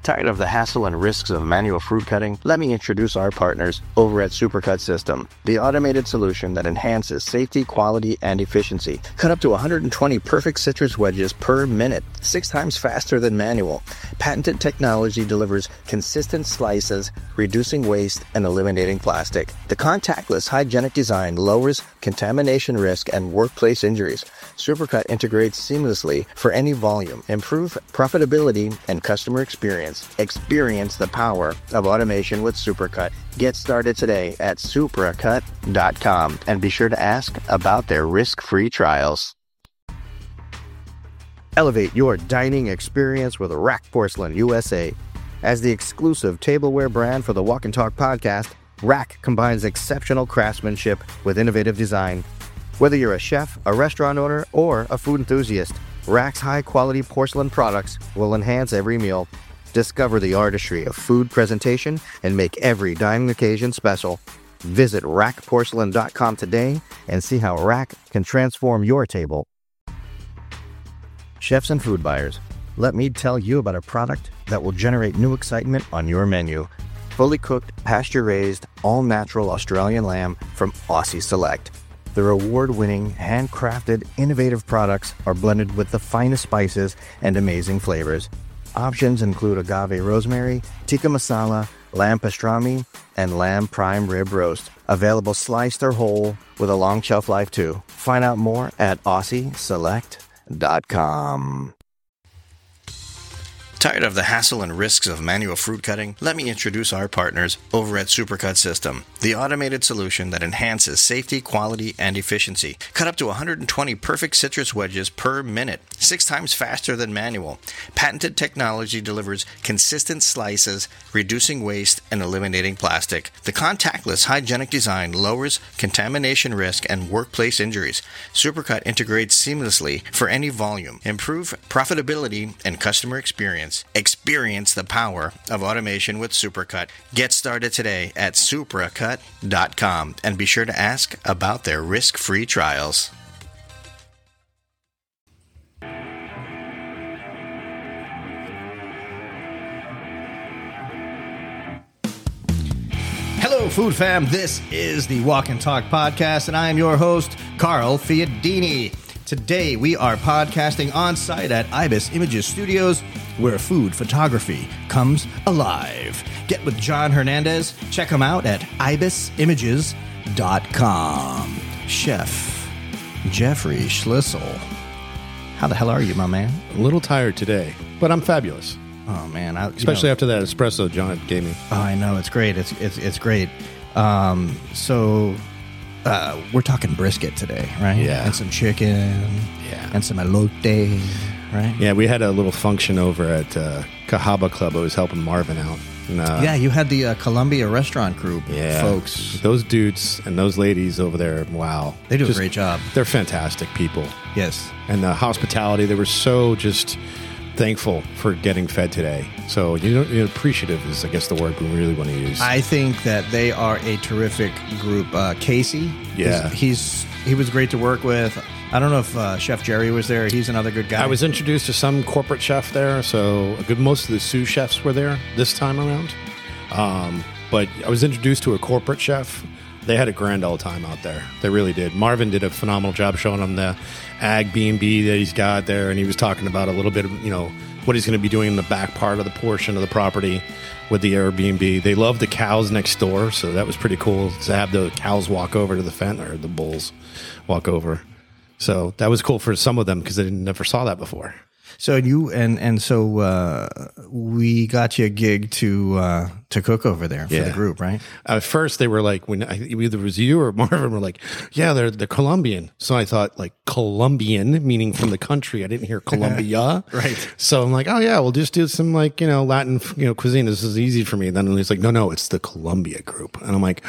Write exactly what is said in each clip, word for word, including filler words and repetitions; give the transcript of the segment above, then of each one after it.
Tired of the hassle and risks of manual fruit cutting? Let me introduce our partners over at Supercut System, the automated solution that enhances safety, quality, and efficiency. Cut up to one hundred twenty perfect citrus wedges per minute, six times faster than manual. Patented technology delivers consistent slices, reducing waste and eliminating plastic. The contactless, hygienic design lowers contamination risk and workplace injuries. Supercut integrates seamlessly for any volume. Improve profitability and customer experience. Experience the power of automation with Supercut. Get started today at supracut dot com and be sure to ask about their risk-free trials. Elevate your dining experience with Rack Porcelain U S A. As the exclusive tableware brand for the Walk and Talk podcast, Rack combines exceptional craftsmanship with innovative design. Whether you're a chef, a restaurant owner, or a food enthusiast, Rack's high-quality porcelain products will enhance every meal. Discover the artistry of food presentation and make every dining occasion special. Visit rack porcelain dot com today and see how Rack can transform your table. Chefs and food buyers, let me tell you about a product that will generate new excitement on your menu. Fully cooked, pasture-raised, all-natural Australian lamb from Aussie Select. Their award-winning, handcrafted, innovative products are blended with the finest spices and amazing flavors. Options include agave rosemary, tikka masala, lamb pastrami, and lamb prime rib roast. Available sliced or whole with a long shelf life too. Find out more at aussie select dot com. Tired of the hassle and risks of manual fruit cutting? Let me introduce our partners over at Supercut System, the automated solution that enhances safety, quality, and efficiency. Cut up to one hundred twenty perfect citrus wedges per minute, six times faster than manual. Patented technology delivers consistent slices, reducing waste and eliminating plastic. The contactless, hygienic design lowers contamination risk and workplace injuries. Supercut integrates seamlessly for any volume. Improve profitability and customer experience. Experience the power of automation with Supercut. Get started today at supracut dot com and be sure to ask about their risk-free trials. Hello, Food Fam. This is the Walk and Talk podcast, and I am your host, Carl Fiadini. Today, we are podcasting on site at Ibis Images Studios, where food photography comes alive. Get with John Hernandez. Check him out at ibis images dot com. Chef Jeffrey Schlissel. How the hell are you, my man? A little tired today, but I'm fabulous. Oh, man. I, Especially know, after that espresso John gave me. Oh, I know. It's great. It's it's it's great. Um, so... Uh, we're talking brisket today, right? Yeah. And some chicken. Yeah. And some elote, right? Yeah, we had a little function over at uh, Cahaba Club. I was helping Marvin out. And, uh, yeah, you had the uh, Columbia Restaurant Group yeah, folks. Those dudes and those ladies over there, wow. They do just, a great job. They're fantastic people. Yes. And the hospitality, they were so just thankful for getting fed today. So you know, you know, appreciative is, I guess, the word we really want to use. I think that they are a terrific group. Uh, Casey, yeah, he's he was great to work with. I don't know if uh, Chef Jerry was there. He's another good guy. I was introduced to some corporate chef there, so a good most of the sous chefs were there this time around. Um, but I was introduced to a corporate chef. They had a grand old time out there. They really did. Marvin did a phenomenal job showing them the ag B and B that he's got there, and he was talking about a little bit of, you know, what he's going to be doing in the back part of the portion of the property with the Airbnb. They love the cows next door, so that was pretty cool to have the cows walk over to the fence, or the bulls walk over. So that was cool for some of them because they never saw that before. So you and and so uh, we got you a gig to uh, to cook over there for yeah. the group, right? At first, they were like, when I, either it was you or Marvin were like, "Yeah, they're they're Colombian." So I thought like Colombian, meaning from the country. I didn't hear Colombia, right? So I'm like, "Oh yeah, we'll just do some like you know Latin you know cuisine. This is easy for me." And then he's like, "No, no, it's the Colombia group," and I'm like,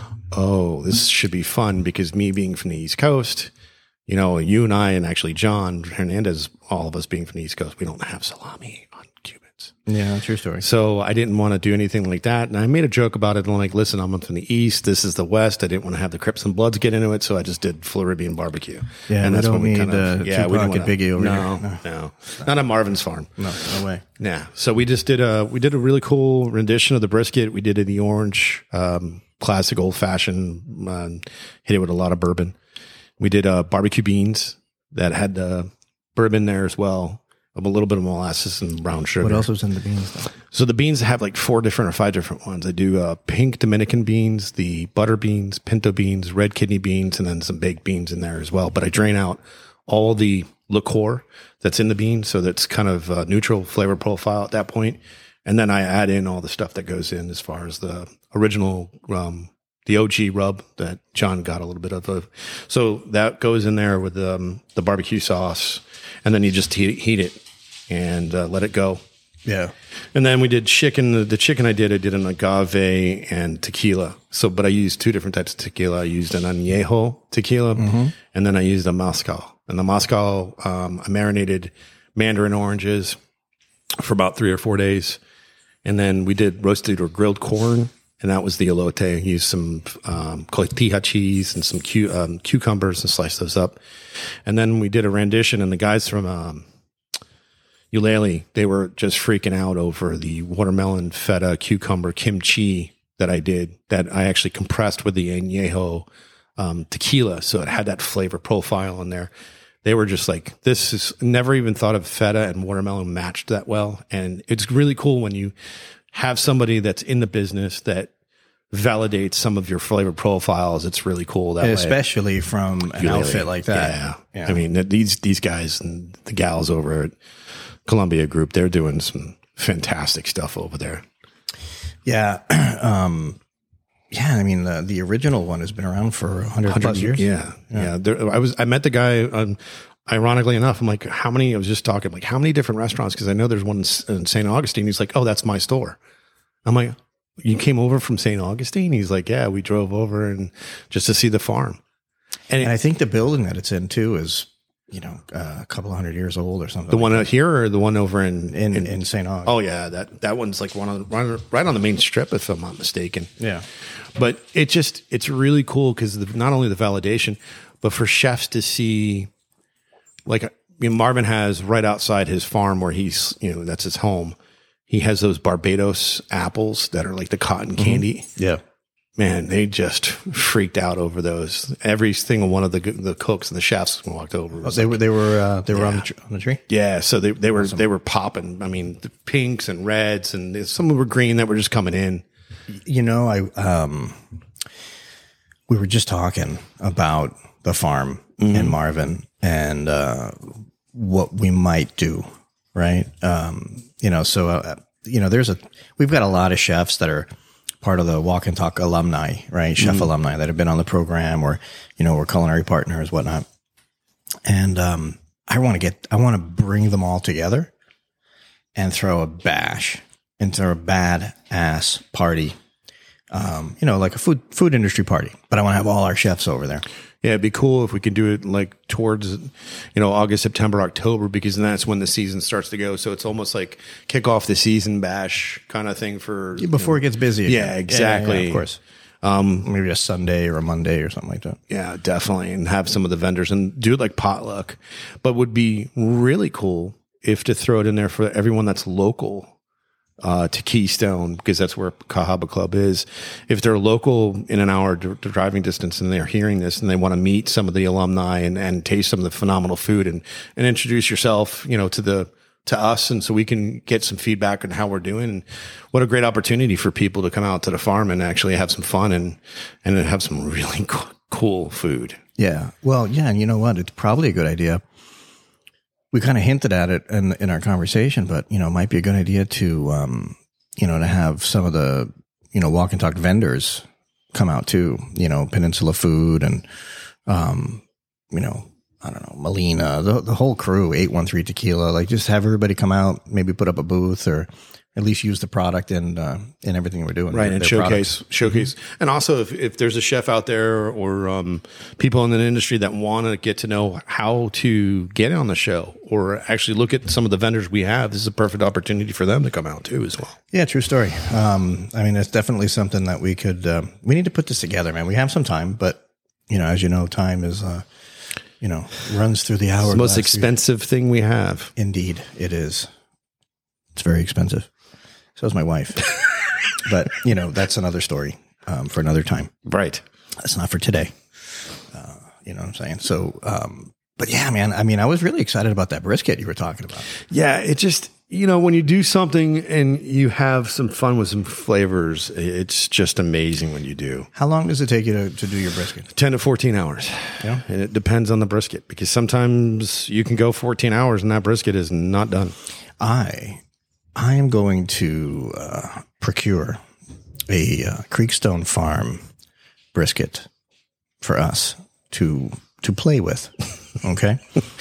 "Oh, this should be fun because me being from the East Coast." You know, you and I, and actually John Hernandez, all of us being from the East Coast, we don't have salami on Cubans. Marvins. Yeah, true story. So I didn't want to do anything like that. And I made a joke about it. I'm like, listen, I'm from the East. This is the West. I didn't want to have the Crips and Bloods get into it. So I just did Floridian barbecue. Yeah, and that's when we kind of, uh, yeah, we don't get Biggie over no, here. No, no, not on Marvin's farm. No, no way. Yeah. So we just did a, we did a really cool rendition of the brisket. We did it in the orange, um, classic old fashioned, uh, hit it with a lot of bourbon. We did, uh, barbecue beans that had, uh, bourbon there as well. A little bit of molasses and brown sugar. What else was in the beans, though? So the beans have like four different or five different ones. I do uh, pink Dominican beans, the butter beans, pinto beans, red kidney beans, and then some baked beans in there as well. But I drain out all the liqueur that's in the beans, so that's kind of uh, neutral flavor profile at that point. And then I add in all the stuff that goes in as far as the original, um, the O G rub that John got a little bit of. A, so that goes in there with um, the barbecue sauce, and then you just heat, heat it and uh, let it go. Yeah. And then we did chicken. The, the chicken I did, I did an agave and tequila. So, but I used two different types of tequila. I used an añejo tequila, mm-hmm. and then I used a mezcal. And the mezcal, um, I marinated mandarin oranges for about three or four days. And then we did roasted or grilled corn, and that was the elote. I used some um, cotija cheese and some cu- um, cucumbers and sliced those up. And then we did a rendition, and the guys from um, Eulalie, they were just freaking out over the watermelon, feta, cucumber, kimchi that I did, that I actually compressed with the añejo um, tequila. So it had that flavor profile in there. They were just like, this is, never even thought of feta and watermelon matched that well. And it's really cool when you have somebody that's in the business that validates some of your flavor profiles. It's really cool that especially way. from an Eulalie. outfit like that. Yeah. yeah. I mean, these, these guys and the gals over at Columbia Group, they're doing some fantastic stuff over there. Yeah. um, yeah. I mean, the, the original one has been around for a hundred plus years. Yeah. Yeah. yeah. There, I was, I met the guy, um, ironically enough, I'm like, how many, I was just talking, like, how many different restaurants? Cause I know there's one in Saint Augustine. He's like, oh, that's my store. I'm like, you came over from Saint Augustine? He's like, yeah, we drove over and just to see the farm. And, and it, I think the building that it's in too is, you know, uh, a couple of hundred years old or something. The like one that. out here or the one over in in, in, in Saint Augustine? Oh yeah, that that one's like one on right, right on the main strip, if I'm not mistaken. Yeah, but it just it's really cool because not only the validation, but for chefs to see, like, I mean, Marvin has right outside his farm where he's, you know, that's his home. He has those Barbados apples that are like the cotton candy. Mm-hmm. Yeah. Man, they just freaked out over those. Every single one of the the cooks and the chefs walked over. Oh, they were they were uh, they were yeah. on the tr- on the tree. Yeah, so they they were awesome. they were popping. I mean, the pinks and reds, and some were green that were just coming in. You know, I um, we were just talking about the farm mm-hmm. in Marvin and uh, what we might do, right? Um, you know, so uh, you know, there's a we've got a lot of chefs that are part of the Walk and Talk alumni, right? Chef mm-hmm. alumni that have been on the program, or, you know, we're culinary partners, whatnot. And um, I want to get, I want to bring them all together and throw a bash into a bad ass party. Um, you know, like a food food industry party, but I want to have all our chefs over there. Yeah, it'd be cool if we could do it like towards, you know, August, September, October, because that's when the season starts to go. So it's almost like kick off the season bash kind of thing for yeah, before you know, it gets busy again. Yeah, exactly. Yeah, yeah, of course. Um, maybe a Sunday or a Monday or something like that. Yeah, definitely. And have some of the vendors and do it like potluck. But would be really cool if to throw it in there for everyone that's local. Uh, to Keystone, because that's where Cahaba Club is. If they're local in an hour d- driving distance and they're hearing this and they want to meet some of the alumni and, and taste some of the phenomenal food and, and introduce yourself, you know, to the, to us. And so we can get some feedback on how we're doing. And what a great opportunity for people to come out to the farm and actually have some fun and, and have some really co- cool food. Yeah. Well, yeah. And you know what? It's probably a good idea. We kind of hinted at it in in our conversation, but, you know, it might be a good idea to, um, you know, to have some of the, you know, Walk and Talk vendors come out too, you know, Peninsula Food and, um, you know, I don't know, Molina, the, the whole crew, eight one three Tequila, like just have everybody come out, maybe put up a booth or, at least use the product and uh, in everything we're doing. Right, their, and their showcase, products. showcase. Mm-hmm. And also, if, if there's a chef out there or um, people in the industry that want to get to know how to get on the show or actually look at some of the vendors we have, this is a perfect opportunity for them to come out too as well. Yeah, true story. Um, I mean, it's definitely something that we could, um, we need to put this together, man. We have some time, but, you know, as you know, time is, uh, you know, runs through the hour. It's the most expensive thing we have. Indeed, it is. It's very expensive. So is my wife. But, you know, that's another story um, for another time. Right. That's not for today. Uh, you know what I'm saying? So, um, but yeah, man, I mean, I was really excited about that brisket you were talking about. Yeah, it just, you know, when you do something and you have some fun with some flavors, it's just amazing when you do. How long does it take you to, to do your brisket? ten to fourteen hours. Yeah. And it depends on the brisket because sometimes you can go fourteen hours and that brisket is not done. I... I am going to uh, procure a uh, Creekstone Farm brisket for us to to play with. Okay.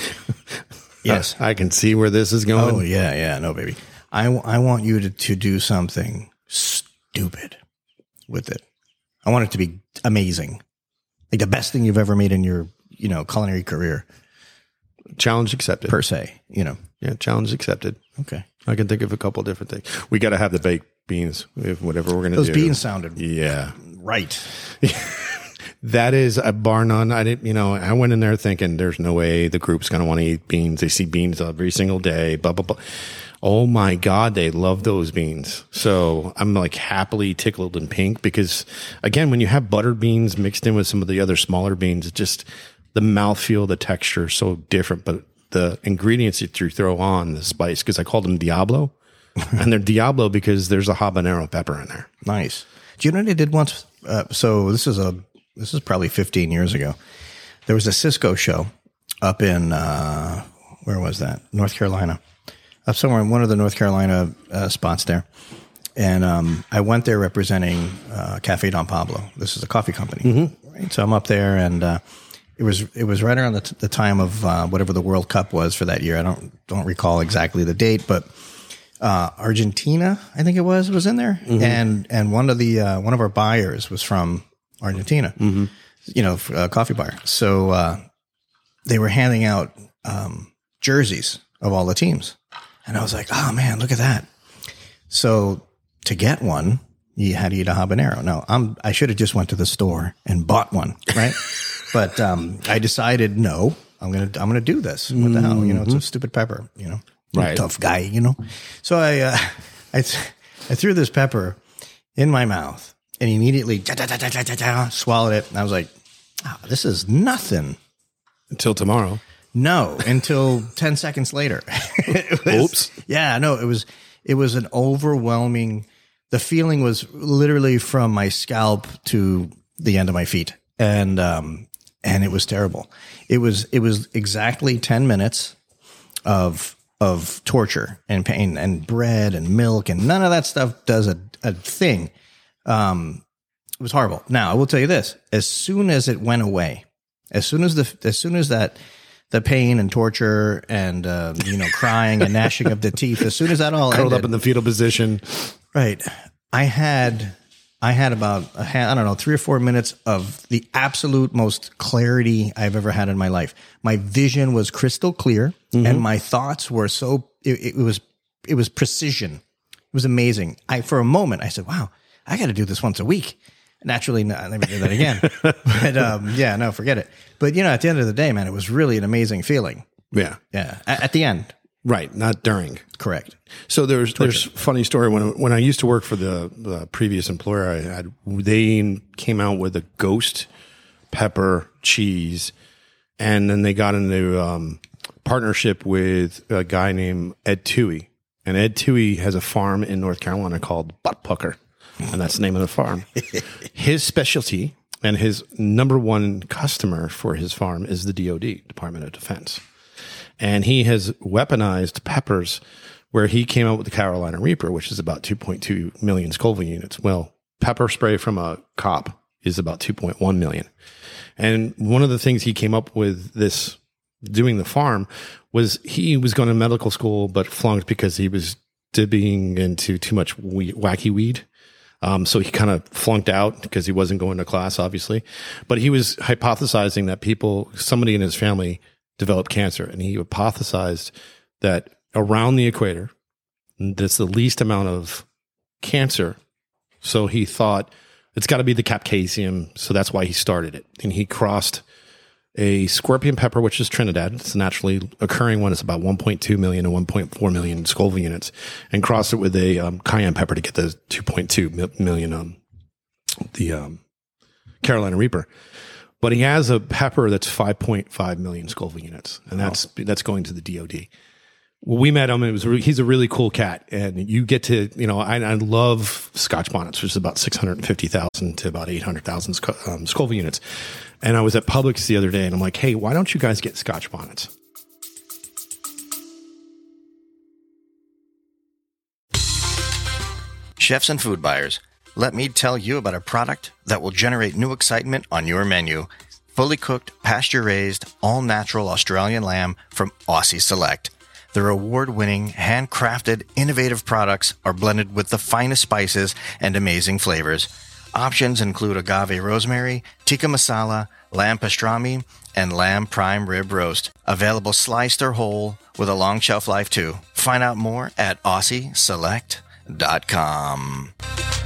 Yes, I can see where this is going. Oh yeah, yeah. No, baby. I, w- I want you to, to do something stupid with it. I want it to be amazing, like the best thing you've ever made in your you know culinary career. Challenge accepted. Per se, you know. Yeah, challenge accepted. Okay. I can think of a couple of different things. We got to have the baked beans, if whatever we're going to do. Those beans sounded yeah right. That is a bar none. I didn't, you know, I went in there thinking there's no way the group's going to want to eat beans. They see beans every single day, blah, blah, blah. Oh my God, they love those beans. So I'm like happily tickled in pink because, again, when you have buttered beans mixed in with some of the other smaller beans, it just the mouthfeel, the texture is so different. But the ingredients that you throw on the spice, because I called them Diablo, and they're Diablo because there's a habanero pepper in there. Nice. Do you know what I did once? Uh, so this is a this is probably fifteen years ago. There was a Cisco show up in uh, where was that? North Carolina, up somewhere in one of the North Carolina uh, spots there. And um, I went there representing uh, Cafe Don Pablo. This is a coffee company, mm-hmm. right? So I'm up there and. Uh, It was it was right around the, t- the time of uh, whatever the World Cup was for that year. I don't don't recall exactly the date, but uh, Argentina, I think it was, was in there, mm-hmm. and and one of the uh, one of our buyers was from Argentina, mm-hmm. you know, a coffee buyer. So uh, they were handing out um, jerseys of all the teams, and I was like, oh man, look at that. So to get one, you had to eat a habanero. Now I'm I should have just went to the store and bought one, right? But um, I decided, no, I'm gonna I'm gonna do this. What the hell, you know? It's a stupid pepper, you know. Right, tough guy, you know. So I uh, I th- I threw this pepper in my mouth and immediately da, da, da, da, da, da, swallowed it. And I was like, oh, this is nothing until tomorrow. No, until ten seconds later. It was, Oops. Yeah, no, it was it was an overwhelming. The feeling was literally from my scalp to the end of my feet, and um, and it was terrible. It was it was exactly ten minutes of of torture and pain and bread and milk, and none of that stuff does a, a thing. Um, it was horrible. Now I will tell you this: as soon as it went away, as soon as the as soon as that. The pain and torture and, uh, you know, crying and gnashing of the teeth. As soon as that all curled ended, up in the fetal position. Right. I had, I had about, a, I don't know, three or four minutes of the absolute most clarity I've ever had in my life. My vision was crystal clear mm-hmm. and my thoughts were so, it, it was, it was precision. It was amazing. I, for a moment, I said, wow, I got to do this once a week. Naturally, no, I never did that again. But um, yeah, no, forget it. But, you know, at the end of the day, man, it was really an amazing feeling. Yeah. Yeah. At, at the end. Right. Not during. Correct. So there's Torture. there's funny story. When when I used to work for the, the previous employer I had, they came out with a ghost pepper cheese. And then they got into um, partnership with a guy named Ed Toohey. And Ed Toohey has a farm in North Carolina called Butt Pucker. And that's the name of the farm. His specialty and his number one customer for his farm is the D O D, Department of Defense. And he has weaponized peppers where he came out with the Carolina Reaper, which is about two point two million Scoville units. Well, pepper spray from a cop is about two point one million. And one of the things he came up with this doing the farm was he was going to medical school, but flunked because he was dipping into too much we- wacky weed. Um, so he kind of flunked out because he wasn't going to class, obviously. But he was hypothesizing that people, somebody in his family developed cancer. And he hypothesized that around the equator, that's the least amount of cancer. So he thought it's got to be the Caucasian. So that's why he started it. And he crossed a scorpion pepper, which is Trinidad. It's a naturally occurring one. It's about one point two million and one point four million Scoville units, and crossed it with a um, cayenne pepper to get the two point two million, um, the um, Carolina Reaper. But he has a pepper that's five point five million Scoville units, and that's wow. that's going to the D O D. Well, we met him, and it was re- he's a really cool cat, and you get to, you know, I, I love Scotch bonnets, which is about six hundred fifty thousand to about eight hundred thousand um, Scoville units. And I was at Publix the other day, and I'm like, hey, why don't you guys get Scotch bonnets? Chefs and food buyers, let me tell you about a product that will generate new excitement on your menu. Fully cooked, pasture-raised, all-natural Australian lamb from Aussie Select. Their award-winning, handcrafted, innovative products are blended with the finest spices and amazing flavors. Options include agave rosemary, tikka masala, lamb pastrami, and lamb prime rib roast. Available sliced or whole with a long shelf life too. Find out more at aussie select dot com.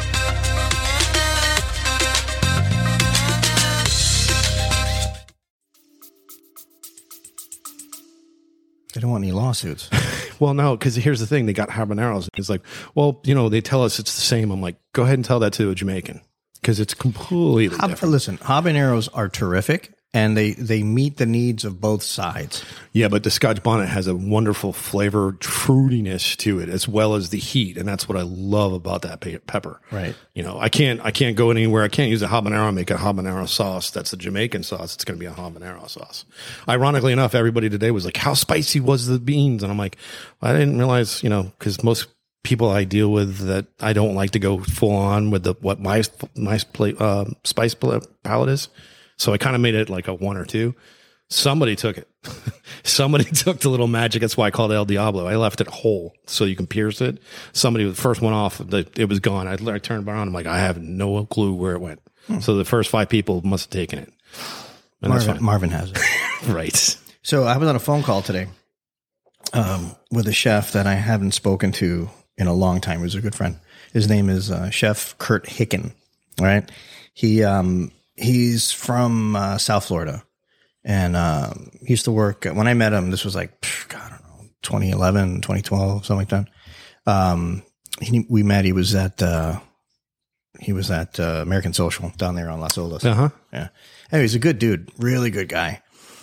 They don't want any lawsuits. Well, no, because here's the thing. They got habaneros. It's like, well, you know, they tell us it's the same. I'm like, go ahead and tell that to a Jamaican, because it's completely Hab- different. Listen, habaneros are terrific, and they, they meet the needs of both sides. Yeah, but the Scotch bonnet has a wonderful flavor, fruitiness to it, as well as the heat, and that's what I love about that pe- pepper. Right. You know, I can't I can't go anywhere. I can't use a habanero and make a habanero sauce. That's a Jamaican sauce. It's going to be a habanero sauce. Ironically enough, everybody today was like, "How spicy was the beans?" And I'm like, I didn't realize, you know, because most people I deal with that I don't like to go full on with the what my my uh, spice palette is. So I kind of made it like a one or two. Somebody took it. Somebody took the little magic. That's why I called it El Diablo. I left it whole so you can pierce it. Somebody, the first one off, the, it was gone. I, I turned around. I'm like, I have no clue where it went. Hmm. So the first five people must have taken it. And Marvin, Marvin has it. Right. So I was on a phone call today um, with a chef that I haven't spoken to in a long time. He was a good friend. His name is uh, Chef Kurt Hicken. All right. He, um, He's from uh, South Florida, and uh, he used to work. When I met him, this was like, God, I don't know, twenty eleven, twenty twelve, something like that. Um, he, we met. He was at uh, he was at uh, American Social down there on Las Olas. Uh huh. Yeah. Anyway, he's a good dude, really good guy.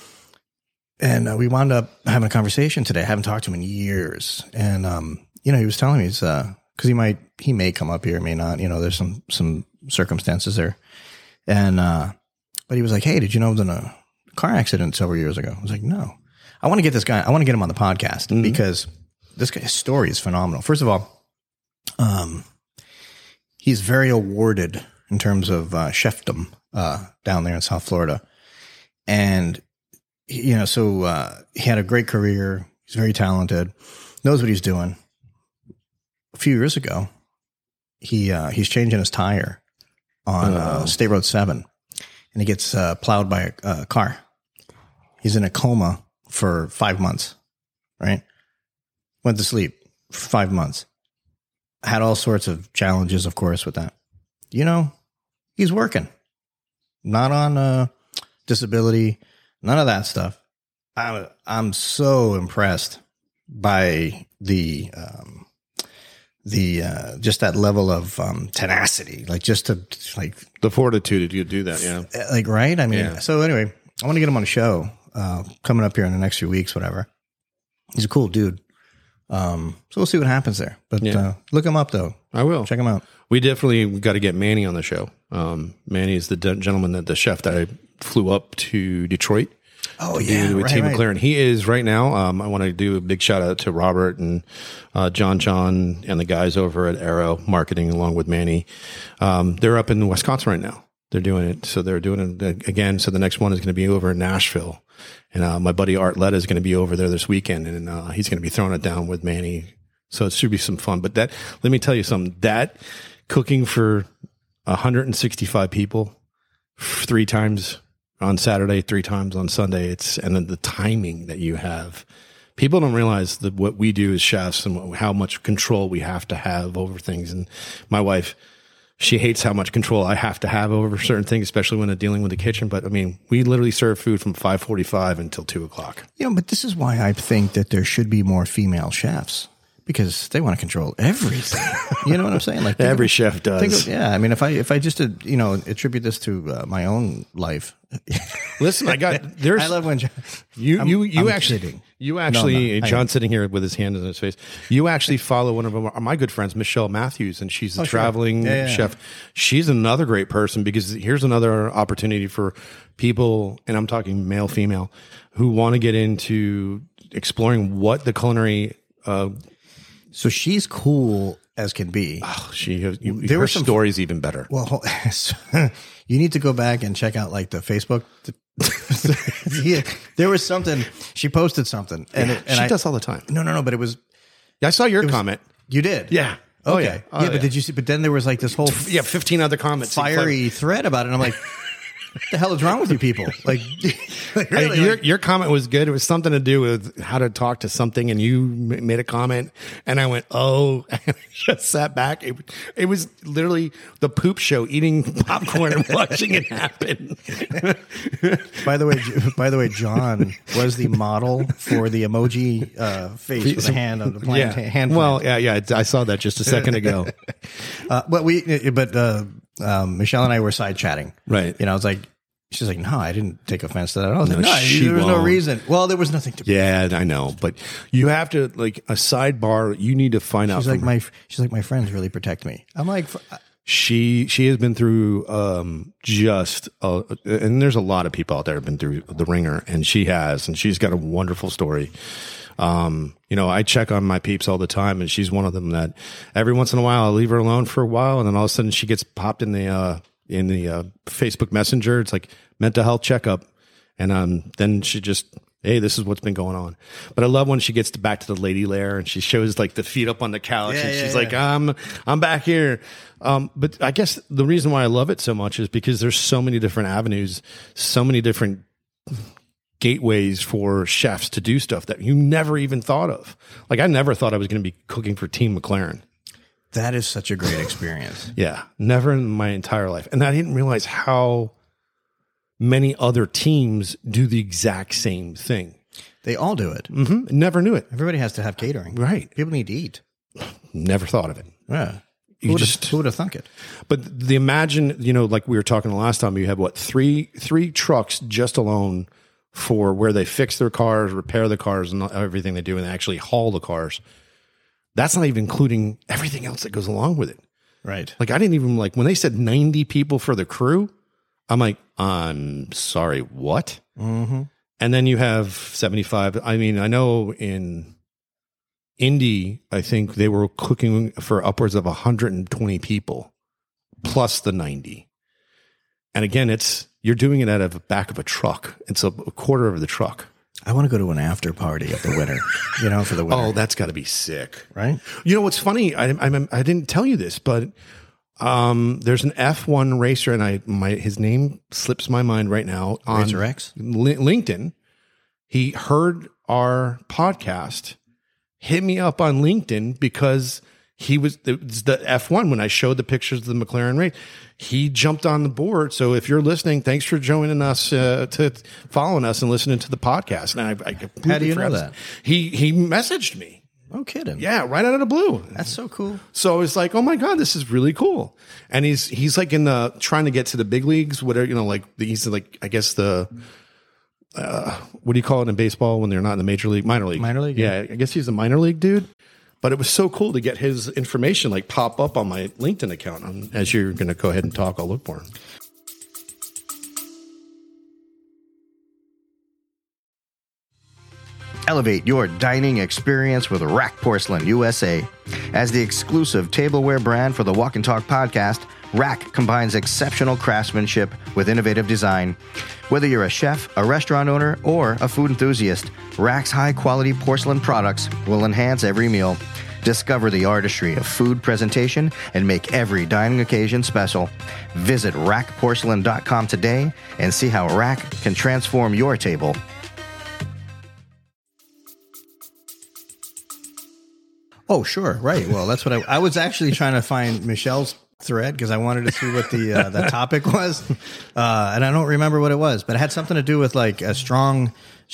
And uh, we wound up having a conversation today. I haven't talked to him in years, and um, you know, he was telling me he's because uh, he might he may come up here, may not. You know, there's some some circumstances there. And, uh, but he was like, hey, did you know there was a car accident several years ago? I was like, no, I want to get this guy, I want to get him on the podcast mm-hmm. because this guy's story is phenomenal. First of all, um, he's very awarded in terms of, uh, chefdom, uh, down there in South Florida. And, you know, so, uh, he had a great career. He's very talented, knows what he's doing. A few years ago, he, uh, he's changing his tire on uh, State Road seven, and he gets uh, plowed by a, a car. He's in a coma for five months, right? Went to sleep for five months. Had all sorts of challenges, of course, with that. You know, he's working. Not on uh, disability, none of that stuff. I'm, I'm so impressed by the... Um, the, uh, just that level of, um, tenacity, like just to like the fortitude to do that. Yeah. Like, right. I mean, yeah. So anyway, I want to get him on a show, uh, coming up here in the next few weeks, whatever. He's a cool dude. Um, so we'll see what happens there, but, yeah. uh, look him up though. I will check him out. We definitely got to get Manny on the show. Um, Manny is the de- gentleman that the chef that I flew up to Detroit. Oh yeah, with right, Team right. McLaren. He is right now. Um, I want to do a big shout out to Robert and uh, John, John, and the guys over at Arrow Marketing, along with Manny. Um, they're up in Wisconsin right now. They're doing it, so they're doing it again. So the next one is going to be over in Nashville, and uh, my buddy Art Letta is going to be over there this weekend, and uh, he's going to be throwing it down with Manny. So it should be some fun. But that, let me tell you something, that cooking for one hundred sixty-five people three times on Saturday, three times on Sunday, it's, and then the timing that you have. People don't realize that what we do as chefs and how much control we have to have over things. And my wife, she hates how much control I have to have over certain things, especially when I'm dealing with the kitchen. But I mean, we literally serve food from five forty-five until two o'clock. You know, but this is why I think that there should be more female chefs, because they want to control everything. You know what I'm saying? Like every of, chef does. Think of, yeah. I mean, if I, if I just, uh, you know, attribute this to uh, my own life. Listen, I got, there's, I love when John, you, I'm, you, you I'm actually, kidding. you actually, no, no, John's sitting here with his hand in his face. You actually follow one of our, my good friends, Michelle Matthews, and she's a oh, traveling sure. yeah, yeah, chef. Yeah. She's another great person, because here's another opportunity for people, and I'm talking male, female, who want to get into exploring what the culinary, uh, so she's cool as can be. Oh, she has, you, there her were some stories even better. Well, you need to go back and check out like the Facebook. Yeah, there was something she posted something, and, yeah, it, and she I, does all the time. No, no, no. But it was. I saw your was, comment. You did, yeah. Oh okay. yeah, oh, yeah. yeah. But did you see? But then there was like this whole yeah, fifteen other comments, fiery thread about it, and I'm like, what the hell is wrong with you people? Like, like really, your, like, your comment was good. It was something to do with how to talk to something, and you m- made a comment, and I went, "Oh!" And I just sat back. It, it was literally the poop show, eating popcorn and watching it happen. by the way, by the way, John was the model for the emoji uh, face with a hand on the plant. Yeah. Hand well, plant. yeah, yeah. I saw that just a second ago. uh, but we, but uh, um, Michelle and I were side chatting. Right. You know, I was like. She's like, no, I didn't take offense to that. I was No, like, no, she there was no won't. reason. Well, there was nothing to. Yeah, I know, but you have to, like, a sidebar. You need to find out. She's like from my. She's like my friends really protect me. I'm like, she she has been through um just uh, and there's a lot of people out there have been through the ringer, and she has, and she's got a wonderful story. Um, you know, I check on my peeps all the time, and she's one of them that every once in a while I leave her alone for a while, and then all of a sudden she gets popped in the uh in the uh, Facebook Messenger. It's like mental health checkup. And um, then she just, hey, this is what's been going on. But I love when she gets to back to the lady lair and she shows like the feet up on the couch, Yeah, and yeah, she's yeah. like, I'm, I'm back here. Um, but I guess the reason why I love it so much is because there's so many different avenues, so many different gateways for chefs to do stuff that you never even thought of. Like, I never thought I was going to be cooking for Team McLaren. that is such a great experience. Yeah, never in my entire life. And I didn't realize how many other teams do the exact same thing. They all do it. Mm-hmm. Never knew it. Everybody has to have catering. Right. People need to eat. Never thought of it. Yeah. You Who would just- have, who would have thunk it? But the imagine, you know, like we were talking the last time, you have what, three three trucks just alone for where they fix their cars, repair the cars, and everything they do, and they actually haul the cars. That's not even including everything else that goes along with it. Right. Like, I didn't even, like, when they said ninety people for the crew, I'm like, I'm sorry, what? Mm-hmm. And then you have seventy-five. I mean, I know in Indy, I think they were cooking for upwards of one hundred twenty people plus the ninety. And again, it's, you're doing it out of the back of a truck. It's a, a quarter of the truck. I want to go to an after party at the winter, you know, for the winter. Oh, that's got to be sick. Right? You know what's funny? I, I I didn't tell you this, but um, there's an F one racer, and I my his name slips my mind right now. On Racer X? Li- LinkedIn. He heard our podcast, hit me up on LinkedIn because he was it was the F one when I showed the pictures of the McLaren race. He jumped on the board. So if you're listening, thanks for joining us, uh, to following us and listening to the podcast. And I, I completely How do you know forgot- that? He he messaged me. No kidding. Yeah, right out of the blue. That's so cool. So it's like, oh my God, this is really cool. And he's he's like in the trying to get to the big leagues, whatever, you know, like he's like, I guess the uh, what do you call it in baseball when they're not in the major league, minor league? Minor league, Yeah, I guess he's a minor league dude. But it was so cool to get his information like pop up on my LinkedIn account. Um, as you're going to go ahead and talk, I'll look for him. Elevate your dining experience with Rack Porcelain U S A. As the exclusive tableware brand for the Walk and Talk podcast, Rack combines exceptional craftsmanship with innovative design. Whether you're a chef, a restaurant owner, or a food enthusiast, Rack's high-quality porcelain products will enhance every meal. Discover the artistry of food presentation and make every dining occasion special. Visit rack porcelain dot com today and see how Rack can transform your table. Oh, sure. Right. Well, that's what I, I was actually trying to find Michelle's thread because I wanted to see what the uh, the topic was. Uh, and I don't remember what it was, but it had something to do with like a strong,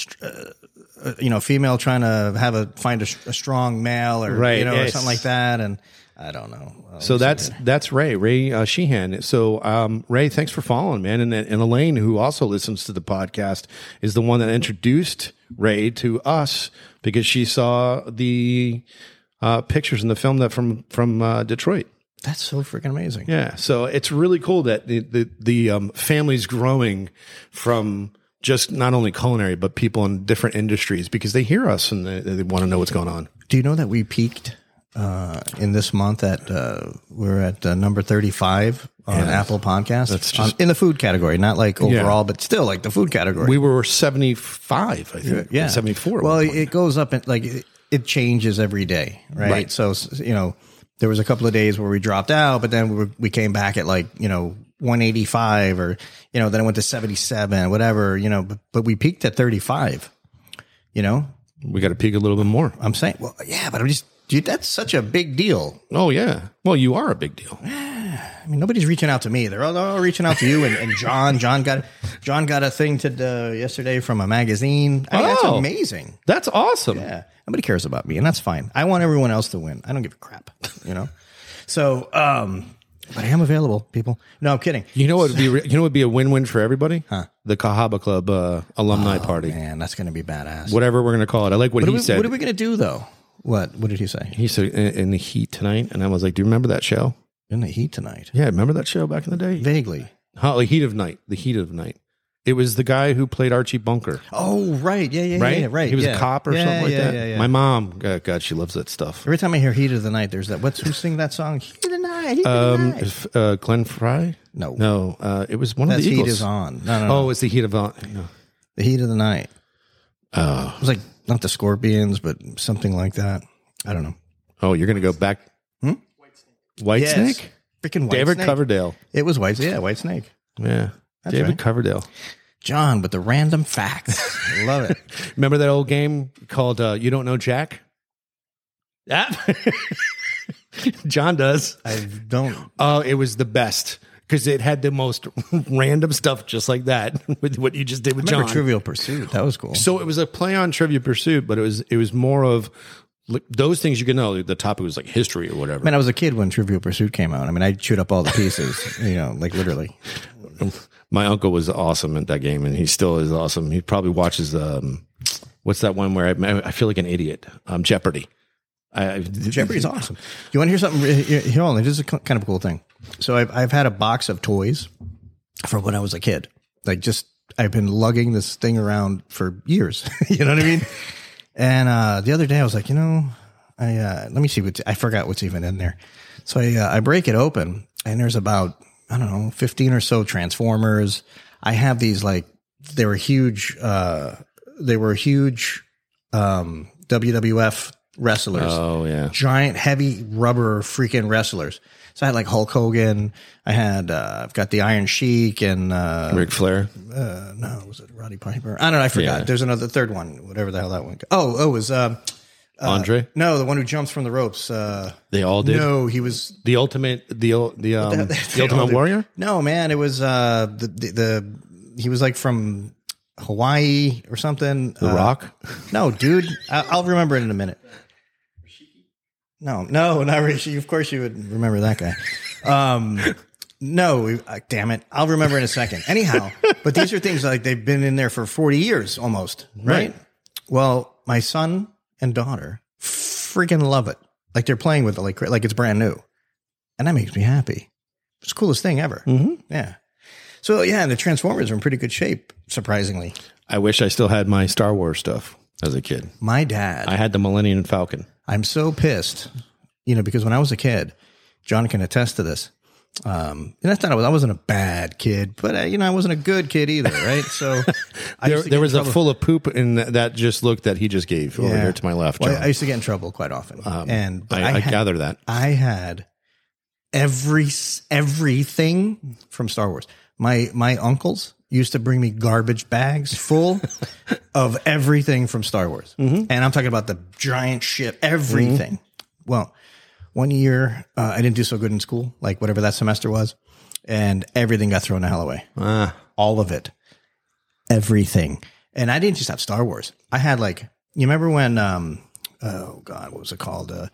uh, you know, female trying to have a, find a, a strong male or, right, you know, yes. or something like that. And I don't know. Well, so that's that's Ray, Ray uh, Sheehan. So um, Ray, thanks for following, man. And, and Elaine, who also listens to the podcast, is the one that introduced Ray to us because she saw the uh, pictures in the film that from from uh, Detroit. That's so freaking amazing. Yeah. So it's really cool that the the, the um, family's growing from just not only culinary, but people in different industries because they hear us and they, they want to know what's going on. Do you know that we peaked uh, in this month at, uh, we're at uh, number thirty-five on yeah, Apple Podcasts? That's just, on, in the food category, not like overall, yeah. but still like the food category. We were seventy-five, I think. Yeah. seventy-four. Well, it goes up and like it, it changes every day, right? right? So, you know, there was a couple of days where we dropped out, but then we, were, we came back at like, you know, one eighty-five or, you know, then it went to seventy-seven, whatever, you know, but, but we peaked at thirty-five, you know? We got to peak a little bit more. I'm saying, well, yeah, but I'm just, dude, that's such a big deal. Oh, yeah. Well, you are a big deal. I mean, nobody's reaching out to me. They're all, they're all reaching out to you and, and John. John got John got a thing to uh, yesterday from a magazine. I mean, oh, that's amazing. That's awesome. Yeah. Nobody cares about me, and that's fine. I want everyone else to win. I don't give a crap, you know? So, um, but I am available, people. No, I'm kidding. You know what would be, you know what would be a win-win for everybody? Huh? The Cahaba Club uh, alumni oh, party. Man, that's going to be badass. Whatever we're going to call it. I like what, what he we, said. What are we going to do, though? What? What did he say? He said, in, in the heat tonight. And I was like, do you remember that show? In the heat tonight? Yeah, remember that show back in the day? Vaguely. How, like Heat of Night. The Heat of Night. It was the guy who played Archie Bunker. Oh, right. Yeah, yeah, right? yeah. Right. He was yeah. a cop or yeah, something like yeah, that. Yeah, yeah. My mom, God, God, she loves that stuff. Every time I hear Heat of the Night, there's that. What's who sing that song? Heat of the Night. Heat um, of the Night. Uh, Glenn Fry? No. No. Uh, it was one That's of the Eagles. Heat is on. No, no, no. Oh, it's the Heat of on. No. The Heat of the Night. Oh. It was like, not the Scorpions, but something like that. I don't know. Oh, you're going to go back? Hmm? White yes. Snake? Freaking White David Snake. Coverdale. It was White Yeah, White Snake. Yeah. That's David right. Coverdale. John with the random facts. I love it. Remember that old game called uh, You Don't Know Jack? Yeah. John does. I don't. Oh, it was the best because it had the most random stuff just like that with what you just did with I remember John. Trivial Pursuit. That was cool. So it was a play on Trivia Pursuit, but it was it was more of like, those things you can know. The topic was like history or whatever. I mean, I was a kid when Trivial Pursuit came out. I mean, I chewed up all the pieces, you know, like literally. My uncle was awesome at that game, and he still is awesome. He probably watches um, what's that one where I, I feel like an idiot? Um, Jeopardy. I, Jeopardy's awesome. You want to hear something? Here, here, hold on. This is a kind of a cool thing. So I've I've had a box of toys from when I was a kid. Like just I've been lugging this thing around for years. You know what I mean? And uh, the other day I was like, you know, I uh, let me see what I forgot what's even in there. So I uh, I break it open, and there's about I don't know fifteen or so Transformers. I have these like they were huge. Uh, they were huge um, W W F wrestlers. Oh yeah, giant heavy rubber freaking wrestlers. So I had like Hulk Hogan. I had uh, I've got the Iron Sheik and uh, Ric Flair. Uh, no, was it Roddy Piper? I don't know. I forgot. Yeah. There's another third one. Whatever the hell that one. Oh, oh, it was um, uh, Andre. No, the one who jumps from the ropes. Uh, they all did. No, he was the ultimate. The the um, the, the, the Ultimate Warrior. No, man, it was uh, the, the the he was like from Hawaii or something. The uh, Rock. No, dude, I, I'll remember it in a minute. No, no, not Rishi. Of course you would remember that guy. Um, no, uh, damn it. I'll remember in a second. Anyhow, but these are things like they've been in there for forty years almost, right? right? Well, my son and daughter freaking love it. Like they're playing with it like, like it's brand new. And that makes me happy. It's the coolest thing ever. Mm-hmm. Yeah. So yeah, and the Transformers are in pretty good shape, surprisingly. I wish I still had my Star Wars stuff as a kid. My dad. I had the Millennium Falcon. I'm so pissed, you know, because when I was a kid, John can attest to this. Um, and that's not, I wasn't a bad kid, but uh, you know, I wasn't a good kid either, right? So I There, used to there get was in a trouble. full of poop in that just look that he just gave over Yeah. there to my left. Well, John. I used to get in trouble quite often, Um, and but I, I, I had, gather that. I had every everything from Star Wars. My my uncles used to bring me garbage bags full of everything from Star Wars, Mm-hmm. and I'm talking about the giant ship, everything. Well, one year uh, I didn't do so good in school, like whatever that semester was, and everything got thrown the hell away. Ah. All of it, everything. And I didn't just have Star Wars. I had like, you remember when, um, oh God, what was it called? Uh,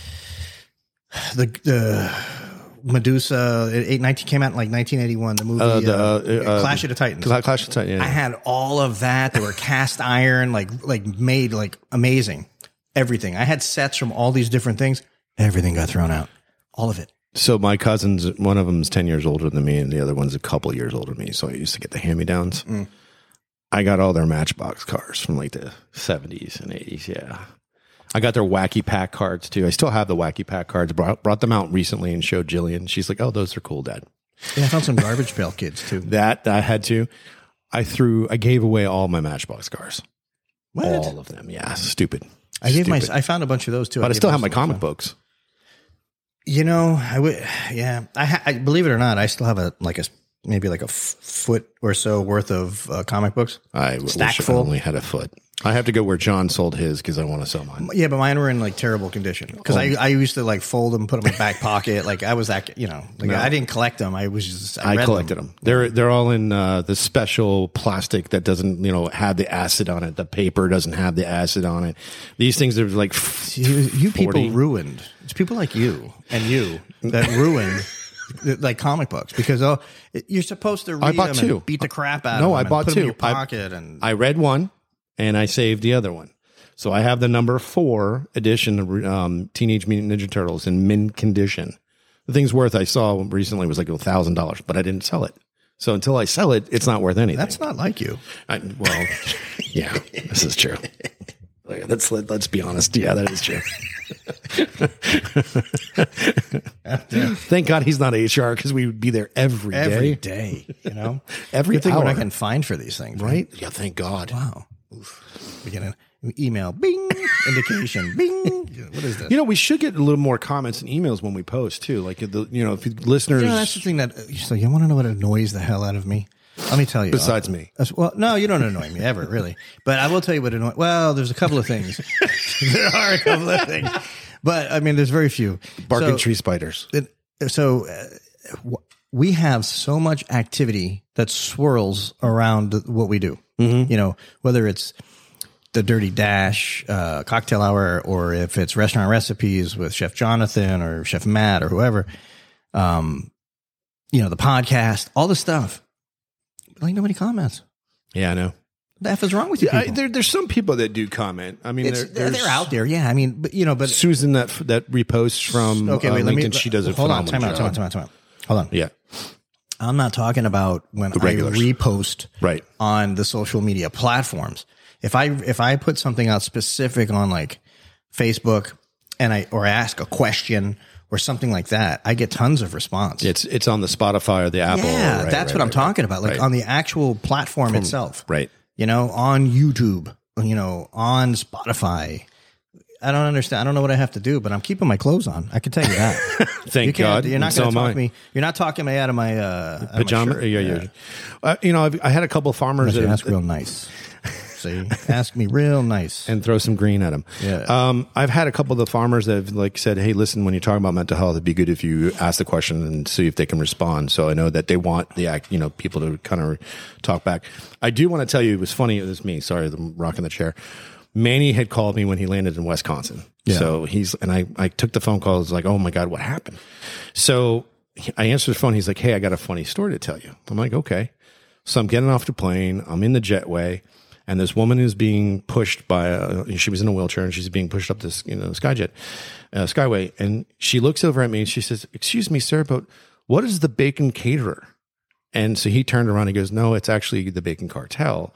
the the Medusa eight nineteen came out in like nineteen eighty-one. The movie Uh, the, uh, uh, Clash of the Titans. Cla- Clash of the Titans. I Yeah. had all of that. They were cast iron, like like made like amazing. Everything. I had sets from all these different things. Everything got thrown out. All of it. So my cousins, one of them's ten years older than me, and the other one's a couple years older than me. So I used to get the hand-me-downs. Mm. I got all their Matchbox cars from like the seventies and eighties. Yeah, I got their Wacky Pack cards too. I still have the Wacky Pack cards. Brought brought them out recently and showed Jillian. She's like, "Oh, those are cool, Dad." Yeah, I found some garbage pail kids too. That I had to. I threw. I gave away all my Matchbox cars. What? All of them. Yeah, stupid. I gave my. Stupid. I found a bunch of those too. But I gave still have those my to comic friend. books. You know, I would. Yeah, I, ha- I believe it or not, I still have a like a maybe like a f- foot or so worth of uh, comic books. I Stack wish full. I only had a foot. I have to go where John sold his because I want to sell mine. Yeah, but mine were in like terrible condition because I, I used to like fold them, put them in my back pocket. Like I was that, you know, like No. I didn't collect them. I was just I, I read collected them. They're they're all in uh, the special plastic that doesn't you know have the acid on it. The paper doesn't have the acid on it. These things are like You, you people forty. ruined. It's people like you and you that ruined like comic books because oh, you're supposed to read I bought them two. and beat the crap out No, of them. I and bought put them in two. your I- pocket and I read one and I saved the other one. So I have the number four edition of um, Teenage Mutant Ninja Turtles in mint condition. The thing's worth I saw recently was like a thousand dollars, but I didn't sell it. So until I sell it, it's not worth anything. that's not like you. I, well, yeah, this is true. Like, Let's let, let's be honest. Yeah, that is true. Thank God he's not H R because we would be there every day. Every day, you know, Every Good thing what I hour. can find for these things, Right? Yeah, thank God. Wow. Oof. We get an email, bing, indication, bing. What is this? You know, we should get a little more comments and emails when we post too. Like, the, you know, if you, listeners, You know, that's the thing that so you want to know what annoys the hell out of me. Let me tell you. besides me, That's- well, no, you don't annoy me ever, really. But I will tell you what annoys. Well, there's a couple of things. There are a couple of things, but I mean, there's very few. barking so, tree spiders. it- so uh, w- we have so much activity that swirls around what we do. You know, whether it's the Dirty Dash uh, cocktail hour, or if it's restaurant recipes with Chef Jonathan or Chef Matt or whoever, um, you know, the podcast, all the stuff. Like nobody comments. Yeah, I know. What the F is wrong with you? Yeah, I, people? there, there's some people that do comment. I mean, It's- there, they're, there's they're out there. Yeah, I mean, but you know, but Susan that that reposts from okay, uh, wait, let LinkedIn. me. she does a hold on. phenomenal Time out. Time out. job. Time out. Time out. Hold on. Yeah, I'm not talking about when I regulars. repost right. on the social media platforms. If I if I put something out specific on like Facebook and I or I ask a question or something like that, I get tons of response. It's it's on the Spotify or the Apple. yeah, right, that's right, what I'm right, talking about. Like right. on the actual platform itself. Right. You know, on YouTube, you know, on Spotify. I don't understand. I don't know what I have to do, but I'm keeping my clothes on. I can tell you that. Thank you can't- God. You're not And so going to am talk I. me. You're not talking me out of my uh, out of my Pajama. shirt. Yeah, yeah. Uh, you know, I've, I had a couple of farmers You that, ask real nice. See, ask me real nice. and throw some green at them. Yeah. Um, I've had a couple of the farmers that have like said, "Hey, listen, when you're talking about mental health, it'd be good if you ask the question and see if they can respond." So I know that they want the act, you know, people to kind of talk back. I do want to tell you, it was funny. It was me. Sorry, I'm rocking the chair. Manny had called me when he landed in Wisconsin. Yeah. So he's, and I, I took the phone call. I was like, oh my God, what happened? So I answered the phone. He's like, hey, I got a funny story to tell you. I'm like, okay. So I'm getting off the plane. I'm in the jetway, and this woman is being pushed by a, she was in a wheelchair and she's being pushed up this, you know, Skyjet, uh, Skyway. And she looks over at me and she says, excuse me, sir, but what is the Bacon Caterer? And so he turned around and he goes, no, it's actually the Bacon Cartel.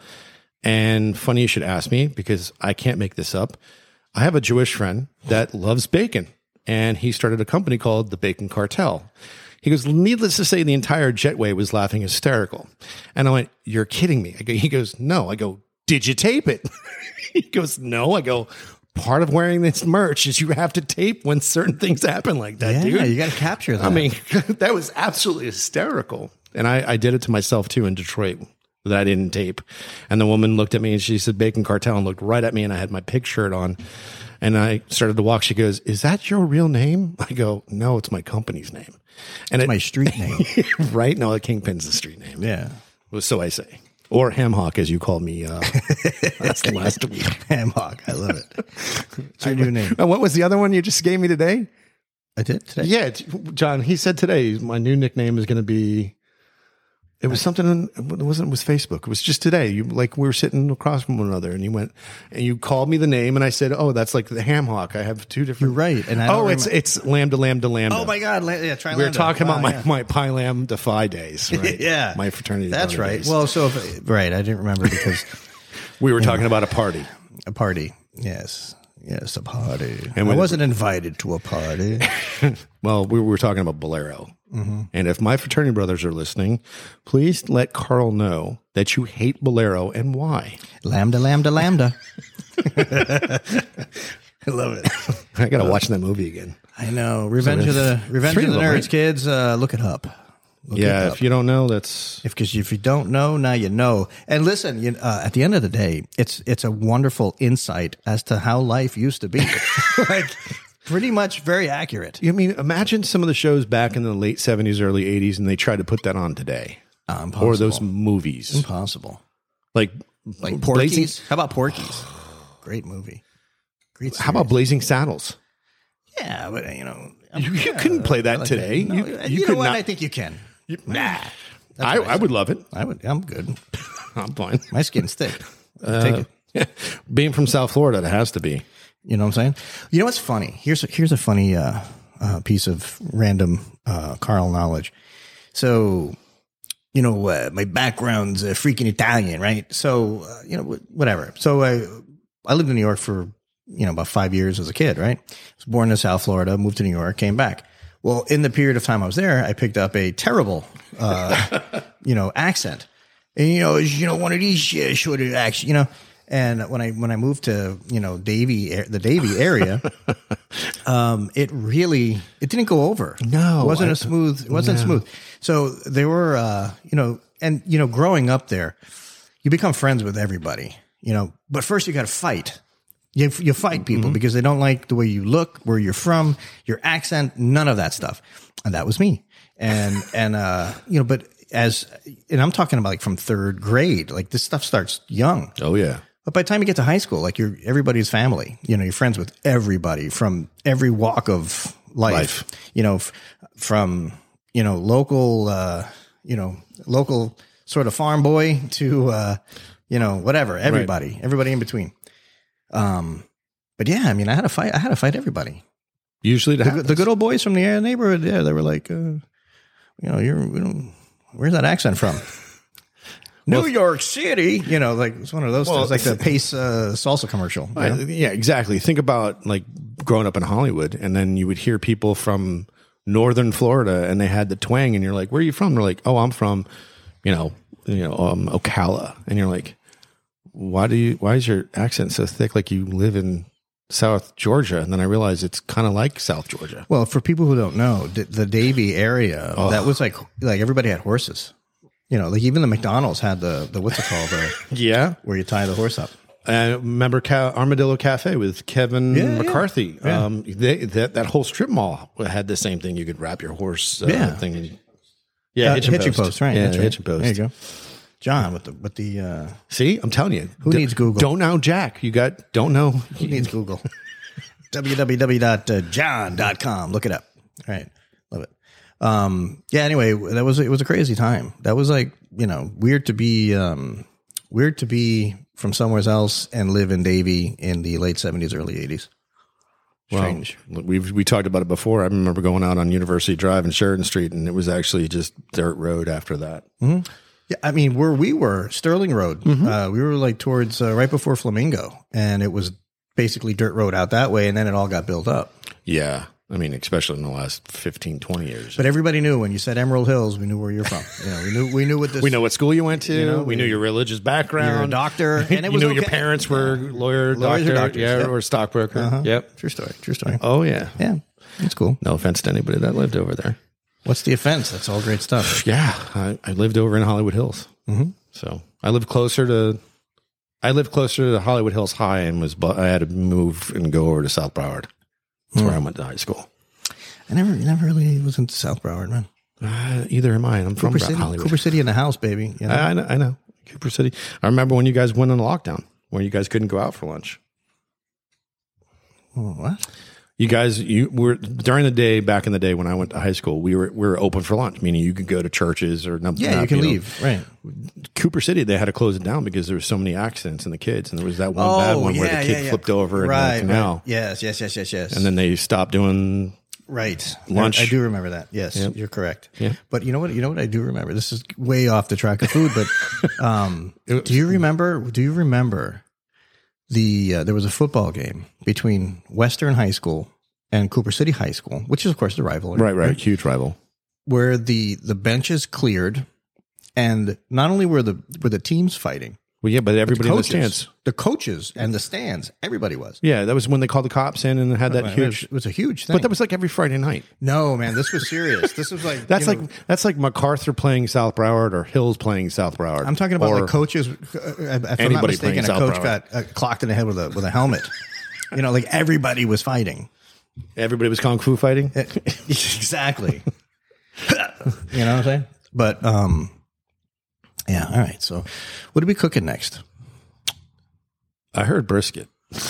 And funny you should ask me because I can't make this up. I have a Jewish friend that loves bacon, and he started a company called the Bacon Cartel. He goes, needless to say, the entire jetway was laughing hysterical. And I went, you're kidding me. I go, he goes, no. I go, did you tape it? He goes, no. I go, part of wearing this merch is you have to tape when certain things happen like that, yeah, dude. you got to capture that. I mean, that was absolutely hysterical. And I, I did it to myself, too, in Detroit, that I didn't tape. And the woman looked at me and she said, Bacon Cartel, and looked right at me, and I had my pig shirt on. And I started to walk. She goes, is that your real name? I go, no, it's my company's name. And it's it, my street name. Right? No, the Kingpin's the street name. Yeah. Well, so I say. Or Ham Hock, as you called me uh, last, last week. Ham Hock. I love it. It's your new name. And what was the other one you just gave me today? I did today? Yeah, John, he said today, my new nickname is going to be... It was something, it wasn't, it was Facebook. It was just today. You like, we were sitting across from one another and you went, and you called me the name and I said, oh, that's like the Ham Hock. I have two different. You're right. And I oh, don't it's, remember. it's Lambda, Lambda, Lambda. Oh my God. Yeah, try We were Lambda. talking wow, about my, yeah. my Pi Lambda Phi days, right? Yeah. My fraternity. That's right. Days. Well, so, if, right. I didn't remember because we were talking about a party. A party. Yes. Yes, a party. And I when- wasn't invited to a party. Well, we were talking about Bolero. Mm-hmm. And if my fraternity brothers are listening, please let Carl know that you hate Bolero and why. Lambda, lambda, lambda. I love it. I got to watch that movie again. I know. Revenge So of the Revenge three of the of them, Nerds, right? kids. Uh, look it up. Look Yeah, it up. if you don't know, that's... If because if you don't know, now you know. And listen, you, uh, at the end of the day, it's it's a wonderful insight as to how life used to be. Like pretty much very accurate. I mean, imagine some of the shows back in the late seventies, early eighties, and they tried to put that on today. Uh, impossible. Or those movies. Impossible. Like, Like Blazing, Porky's. How about Porky's? Great movie. Great. how about Blazing Saddles? Yeah, but you know, You, you yeah, couldn't play that I like today. that. No, you you, you know could what? not. I think you can. You- Nah. I, what I I would love it. I would. I'm good. I'm fine. My skin's thick. Uh, Take it. Being from South Florida, it has to be. You know what I'm saying? You know what's funny? Here's a, here's a funny uh, uh, piece of random uh, Carl knowledge. So, you know, uh, my background's uh, freaking Italian, right? So, uh, you know, whatever. So I I lived in New York for, you know, about five years as a kid, right? I was born in South Florida, moved to New York, came back. Well, in the period of time I was there, I picked up a terrible, uh, you know, accent. And, you know, it's, you know, one of these uh, sort of accents, you know. And when I when I moved to, you know, Davie, the Davie area, um, it really it didn't go over. No, it wasn't I- a smooth. It wasn't no. smooth. So there were, uh, you know, and you know, growing up there, you become friends with everybody, you know. But first, you got to fight. You you fight people because they don't like the way you look, where you're from, your accent, none of that stuff. And that was me. And and uh, you know, but as and I'm talking about like from third grade, like this stuff starts young. Oh, yeah. But by the time you get to high school, like you're everybody's family. You know, you're friends with everybody from every walk of life. Life. You know, f- from you know local, uh, you know, local sort of farm boy to uh, you know whatever. Everybody, everybody in between. Um, but yeah, I mean, I had to fight. I had to fight everybody. Usually, The, the good old boys from the neighborhood. Yeah, they were like, uh, you know, you're. You know, where's that accent from? New York City, you know, like it's one of those Well, things, like the Pace uh, salsa commercial. you know? Yeah, exactly. Think about like growing up in Hollywood, and then you would hear people from northern Florida, and they had the twang, and you're like, "Where are you from?" They're like, "Oh, I'm from, you know, you know, um, Ocala," and you're like, "Why do you? Why is your accent so thick? Like you live in South Georgia?" And then I realized it's kind of like South Georgia. Well, for people who don't know, the, the Davie area, Oh. that was like like everybody had horses. You know, like even the McDonald's had the the what's it called, the, Yeah, where you tie the horse up. I remember Ca- Armadillo Cafe with Kevin Yeah, yeah. McCarthy. Yeah. Um, they, that that whole strip mall had the same thing. You could wrap your horse uh, Yeah. thing. Yeah, Uh, hitching, hitching post. post, right? Yeah, that's right. hitching post. There you go, John. With the with the uh, See, I'm telling you. Who needs Google? Don't know Jack. You got don't know. who needs Google? w w w dot john dot com. Look it up. All right, love it. Um, yeah. Anyway, that was it. Was a crazy time. That was like you know weird to be um, weird to be from somewhere else and live in Davie in the late seventies, early eighties. Strange. Well, we've we talked about it before. I remember going out on University Drive and Sheridan Street, and it was actually just dirt road after that. Yeah, I mean, where we were, Sterling Road, Mm-hmm. uh, we were like towards uh, right before Flamingo, and it was basically dirt road out that way, and then it all got built up. Yeah, I mean, especially in the last fifteen, twenty years. But everybody knew when you said Emerald Hills, we knew where you're from. You know, we knew we knew what this. We know what school you went to. You know, we, we- knew your religious background. You're a doctor, and it you was knew your okay. parents were lawyer, Lawyers or doctor, doctors, yeah, yep. or stockbroker. Uh-huh. Yep. True story. True story. Oh yeah. Yeah, it's cool. No offense to anybody that lived over there. What's the offense? That's all great stuff. Yeah, I, I lived over in Hollywood Hills, Mm-hmm. so I lived closer to. I lived closer to Hollywood Hills High, and was bu- I had to move and go over to South Broward. That's Hmm. where I went to high school. I never, never really was into South Broward, man. Uh, either am I. I'm from Cooper Bra- City, Hollywood. Cooper City in the house, baby. You know? I, I know. I know. Cooper City. I remember when you guys went on lockdown, where you guys couldn't go out for lunch. Oh, what? You guys, you were during the day back in the day when I went to high school. We were we were open for lunch, meaning you could go to churches or nothing. Yeah, you can know. leave. Right. Cooper City, they had to close it down because there were so many accidents and the kids, and there was that one Oh, bad one where yeah, the kid yeah, yeah. flipped over in Right, the canal, right. Yes, yes, yes, yes, yes. and then they stopped doing. right. Lunch. I, I do remember that. Yes, Yep. you're correct. Yeah. But you know what? You know what I do remember. This is way off the track of food, but um, do you remember? Do you remember the uh, there was a football game between Western High School and Cooper City High School, which is of course the rivalry, Right, right, huge rival. where the the benches cleared, and not only were the were the teams fighting, Well, yeah, but everybody in the coaches, stands. the coaches and the stands, everybody was. Yeah, that was when they called the cops in and had that It was- huge. It was a huge thing. But that was like every Friday night. no, man, this was serious. This was like That's you like know, that's like MacArthur playing South Broward or Hills playing South Broward. I'm talking about or, like coaches. Uh, if I'm not Anybody mistaken, playing a South coach Broward. got uh, clocked in the head with a with a helmet. You know, like everybody was fighting. Everybody was kung fu fighting. Exactly. You know what I'm saying? But um, yeah. All right. So, what are we cooking next? I heard brisket.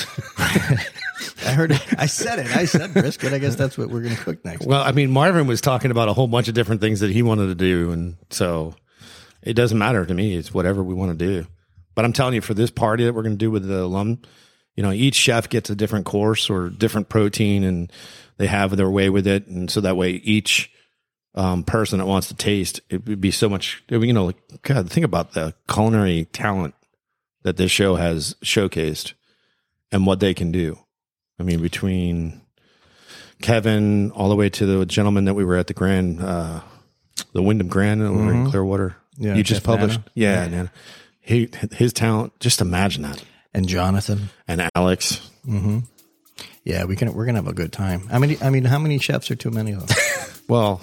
I heard. It, I said it. I said brisket. I guess that's what we're going to cook next. Well, I mean, Marvin was talking about a whole bunch of different things that he wanted to do, and so it doesn't matter to me. It's whatever we want to do. But I'm telling you, for this party that we're going to do with the alum, you know, each chef gets a different course or different protein, and they have their way with it, and so that way each um, person that wants to taste, it would be so much. You know, like God, think about the culinary talent that this show has showcased and what they can do. I mean, between Kevin all the way to the gentleman that we were at the Grand, uh, the Wyndham Grand over in Clearwater. Yeah, you just Jeff published. Nana. Yeah, Yeah. Nana. He, his talent, just imagine that. And Jonathan. And Alex. Yeah, we can. We're gonna have a good time. I mean, I mean, how many chefs are too many of them? Well,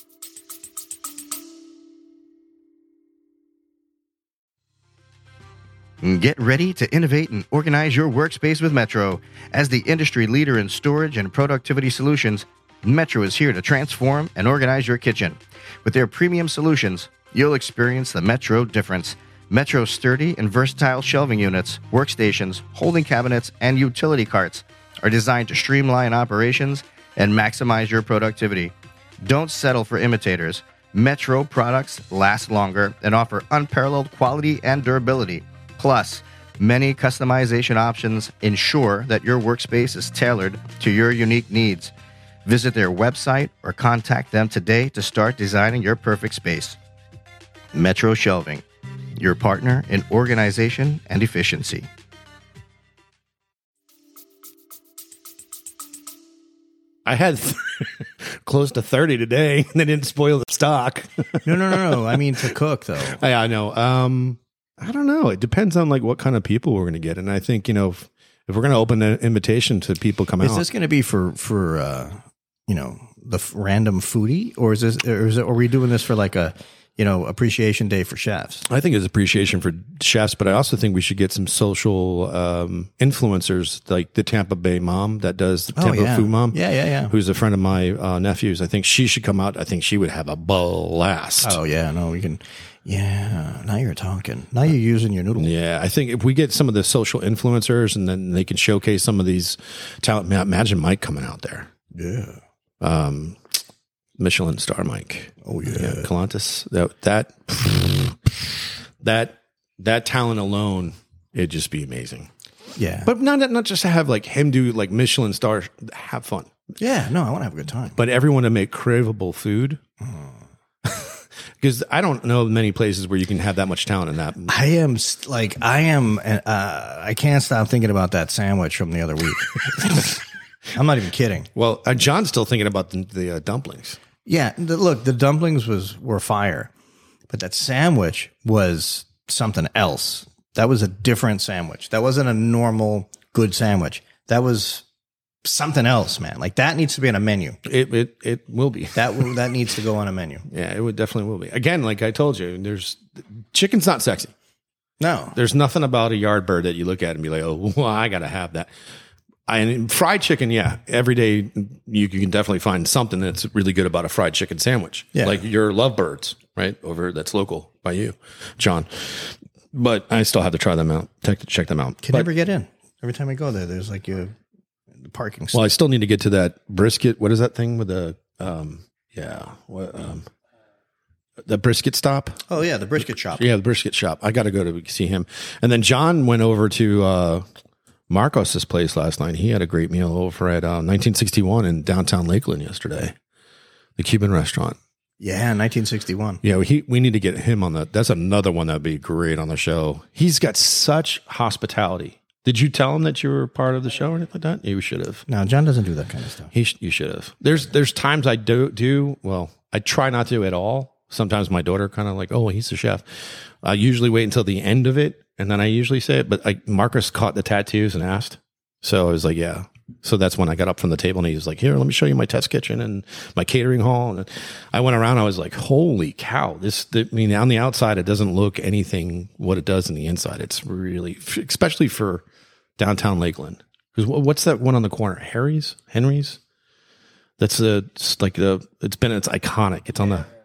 Get ready to innovate and organize your workspace with Metro. As the industry leader in storage and productivity solutions, Metro is here to transform and organize your kitchen. With their premium solutions, you'll experience the Metro difference. Metro's sturdy and versatile shelving units, workstations, holding cabinets, and utility carts are designed to streamline operations and maximize your productivity. Don't settle for imitators. Metro products last longer and offer unparalleled quality and durability. Plus, many customization options ensure that your workspace is tailored to your unique needs. Visit their website or contact them today to start designing your perfect space. Metro Shelving, your partner in organization and efficiency. I had close to thirty today. And they didn't spoil the stock. No, no, no, no. I mean to cook though. I, I know. Um, I don't know. It depends on like what kind of people we're going to get. And I think, you know, if, if we're going to open an invitation to people come Is out. this going to be for for uh, you know the f- random foodie, or is this, or is it, are we doing this for like a you know appreciation day for chefs? I think it's appreciation for chefs, but I also think we should get some social um, influencers like the Tampa Bay mom that does the Oh, Tampa yeah. Food Mom. Yeah, yeah, yeah. Who's a friend of my uh, nephew's. I think she should come out. I think she would have a blast. Oh yeah, no, we can. Yeah, now you're talking. Now you're using your noodle. Yeah, I think if we get some of the social influencers and then they can showcase some of these talent. Man, imagine Mike coming out there. Yeah. Um, Michelin star Mike. Oh yeah. Yeah, Calantis. That that that that talent alone, it'd just be amazing. Yeah. But not not just to have like him do like Michelin star, have fun. yeah, no, I want to have a good time. But everyone to make craveable food. Because I don't know many places where you can have that much talent in that. I am st- like I am. Uh, I can't stop thinking about that sandwich from the other week. I'm not even kidding. Well, uh, John's still thinking about the, the uh, dumplings. Yeah, the, look, the dumplings was were fire, but that sandwich was something else. That was a different sandwich. That wasn't a normal good sandwich. That was something else, man. Like that needs to be on a menu. It it it will be. That will, that needs to go on a menu. Yeah, it would definitely will be. Again, like I told you, there's chicken's not sexy. No, There's nothing about a yard bird that you look at and be like, oh, well, I got to have that. I, and fried chicken, yeah. Every day you, you can definitely find something that's really good about a fried chicken sandwich. Yeah. Like your Lovebirds, right? Over that's local by you, John. But I still have to try them out. Check, check them out. can But- never get in. Every time I go there, there's like a parking. Well, I still need to get to that brisket. What is that thing with the, um, yeah, what, um, the brisket stop? oh yeah, the brisket shop. Yeah, the brisket shop. I got to go to see him. And then John went over to uh, Marcos's place last night. He had a great meal over at uh, nineteen sixty-one in downtown Lakeland yesterday, the Cuban restaurant. Yeah, nineteen sixty-one. Yeah, he, we need to get him on the. That's another one that'd be great on the show. He's got such hospitality. Did you tell him that you were part of the show or anything like that? You should have. No, John doesn't do that kind of stuff. He, sh- you should have. There's, there's times I do, do. Well, I try not to at all. Sometimes my daughter kind of like, oh, he's the chef. I usually wait until the end of it, and then I usually say it. But I, Marcus caught the tattoos and asked, so I was like, yeah. So that's when I got up from the table, and he was like, here, let me show you my test kitchen and my catering hall. And I went around. I was like, holy cow! This, I mean, on the outside, it doesn't look anything what it does in the inside. It's really, especially for downtown Lakeland. Because what's that one on the corner? Harry's, Henry's. That's a it's like the. It's been it's iconic. It's on the.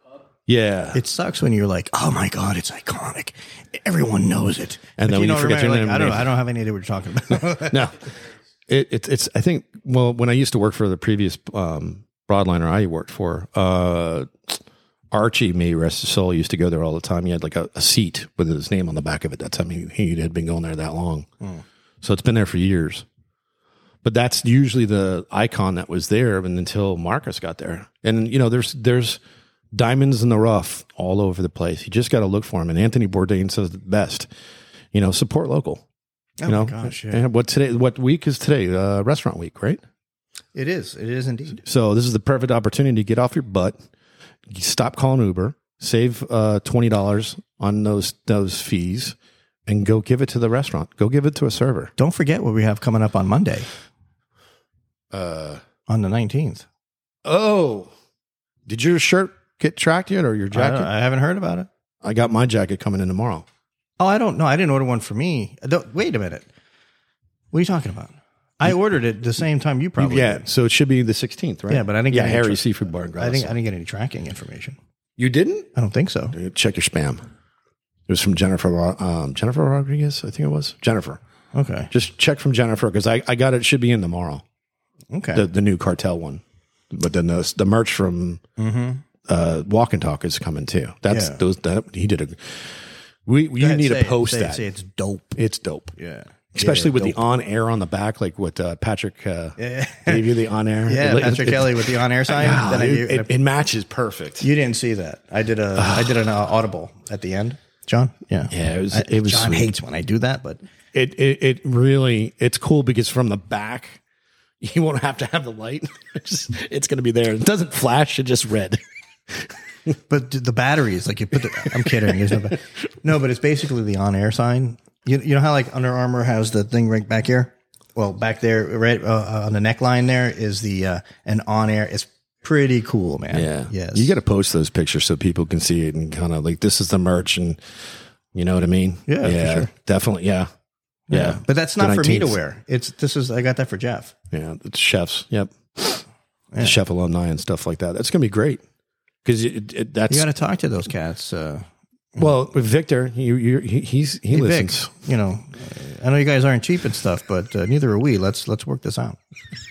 Yeah, It sucks when you're like, oh my god, it's iconic. Everyone knows it. And then when you forget your remember, name, like, I don't. name. I don't have any idea what you're talking about. no, it, it, it's. I think. Well, when I used to work for the previous um, broadliner I worked for, uh, Archie, may rest his soul, used to go there all the time. He had like a, a seat with his name on the back of it. That's how he, he had been going there that long. Mm. So it's been there for years. But that's usually the icon that was there, and until Marcus got there. And you know, there's there's diamonds in the rough all over the place. You just got to look for them. And Anthony Bourdain says the best. You know, support local. Oh you know, my gosh! Yeah. And what today? What week is today? Uh, restaurant week, right? It is. It is indeed. So this is the perfect opportunity to get off your butt, stop calling Uber, save uh, twenty dollars on those those fees, and go give it to the restaurant. Go give it to a server. Don't forget what we have coming up on Monday, Uh, on the nineteenth. oh, did your shirt get tracked yet, or your I, jacket? I haven't heard about it. I got my jacket coming in tomorrow. Oh, I don't know. I didn't order one for me. I don't, wait a minute. What are you talking about? I ordered it the same time you probably yeah, did. so it should be the sixteenth, right? Yeah, but I didn't Yeah, get any Harry's tra- Seafood Bar. In I didn't. I Grassl. didn't get any tracking information. You didn't? I don't think so. Check your spam. It was from Jennifer. Ro- Um, Jennifer Rodriguez, I think it was Jennifer. Okay. Just check from Jennifer because I, I got it. Should be in tomorrow. Okay. The the new cartel one, but then the the merch from mm-hmm. uh, Walk and Talk is coming too. That's Yeah. those that he did a. We you ahead, need say to it. post Say it, that. say it's dope. It's dope. Yeah. Especially Yeah, with dope. the on air on the back, like what uh, Patrick uh, Yeah. gave you the on air. Yeah, It- Patrick it- Kelly with the on-air sign. Ah, Then I it, gave- it, it matches perfect. you didn't see that. I did a. I did an uh, audible at the end. John. Yeah. Yeah, it was- I- it was John sweet. hates when I do that, but It, it it really it's cool because from the back you won't have to have the light. It's, just- it's going to be there. It doesn't flash. It's just red. but the batteries, like you put the. I'm kidding. There's no. ba- No, but it's basically the on-air sign. You you know how like Under Armour has the thing right back here. Well, back there, right uh, on the neckline, there is the uh, an on-air. It's pretty cool, man. Yeah. Yes. You got to post those pictures so people can see it and kind of like this is the merch and you know what I mean? Yeah, for yeah, sure. definitely. Yeah. Yeah. Yeah, but that's The not for me to nineteenth. wear. It's this is I got that for Jeff. Yeah. It's chefs. Yep. The chef alumni and stuff like that. That's going to be great. Because it, it, that's You got to talk to those cats. Uh, well with Victor. You, you, he, he's he hey, listens. Vic, you know, I know you guys aren't cheap and stuff, but uh, neither are we. Let's let's work this out.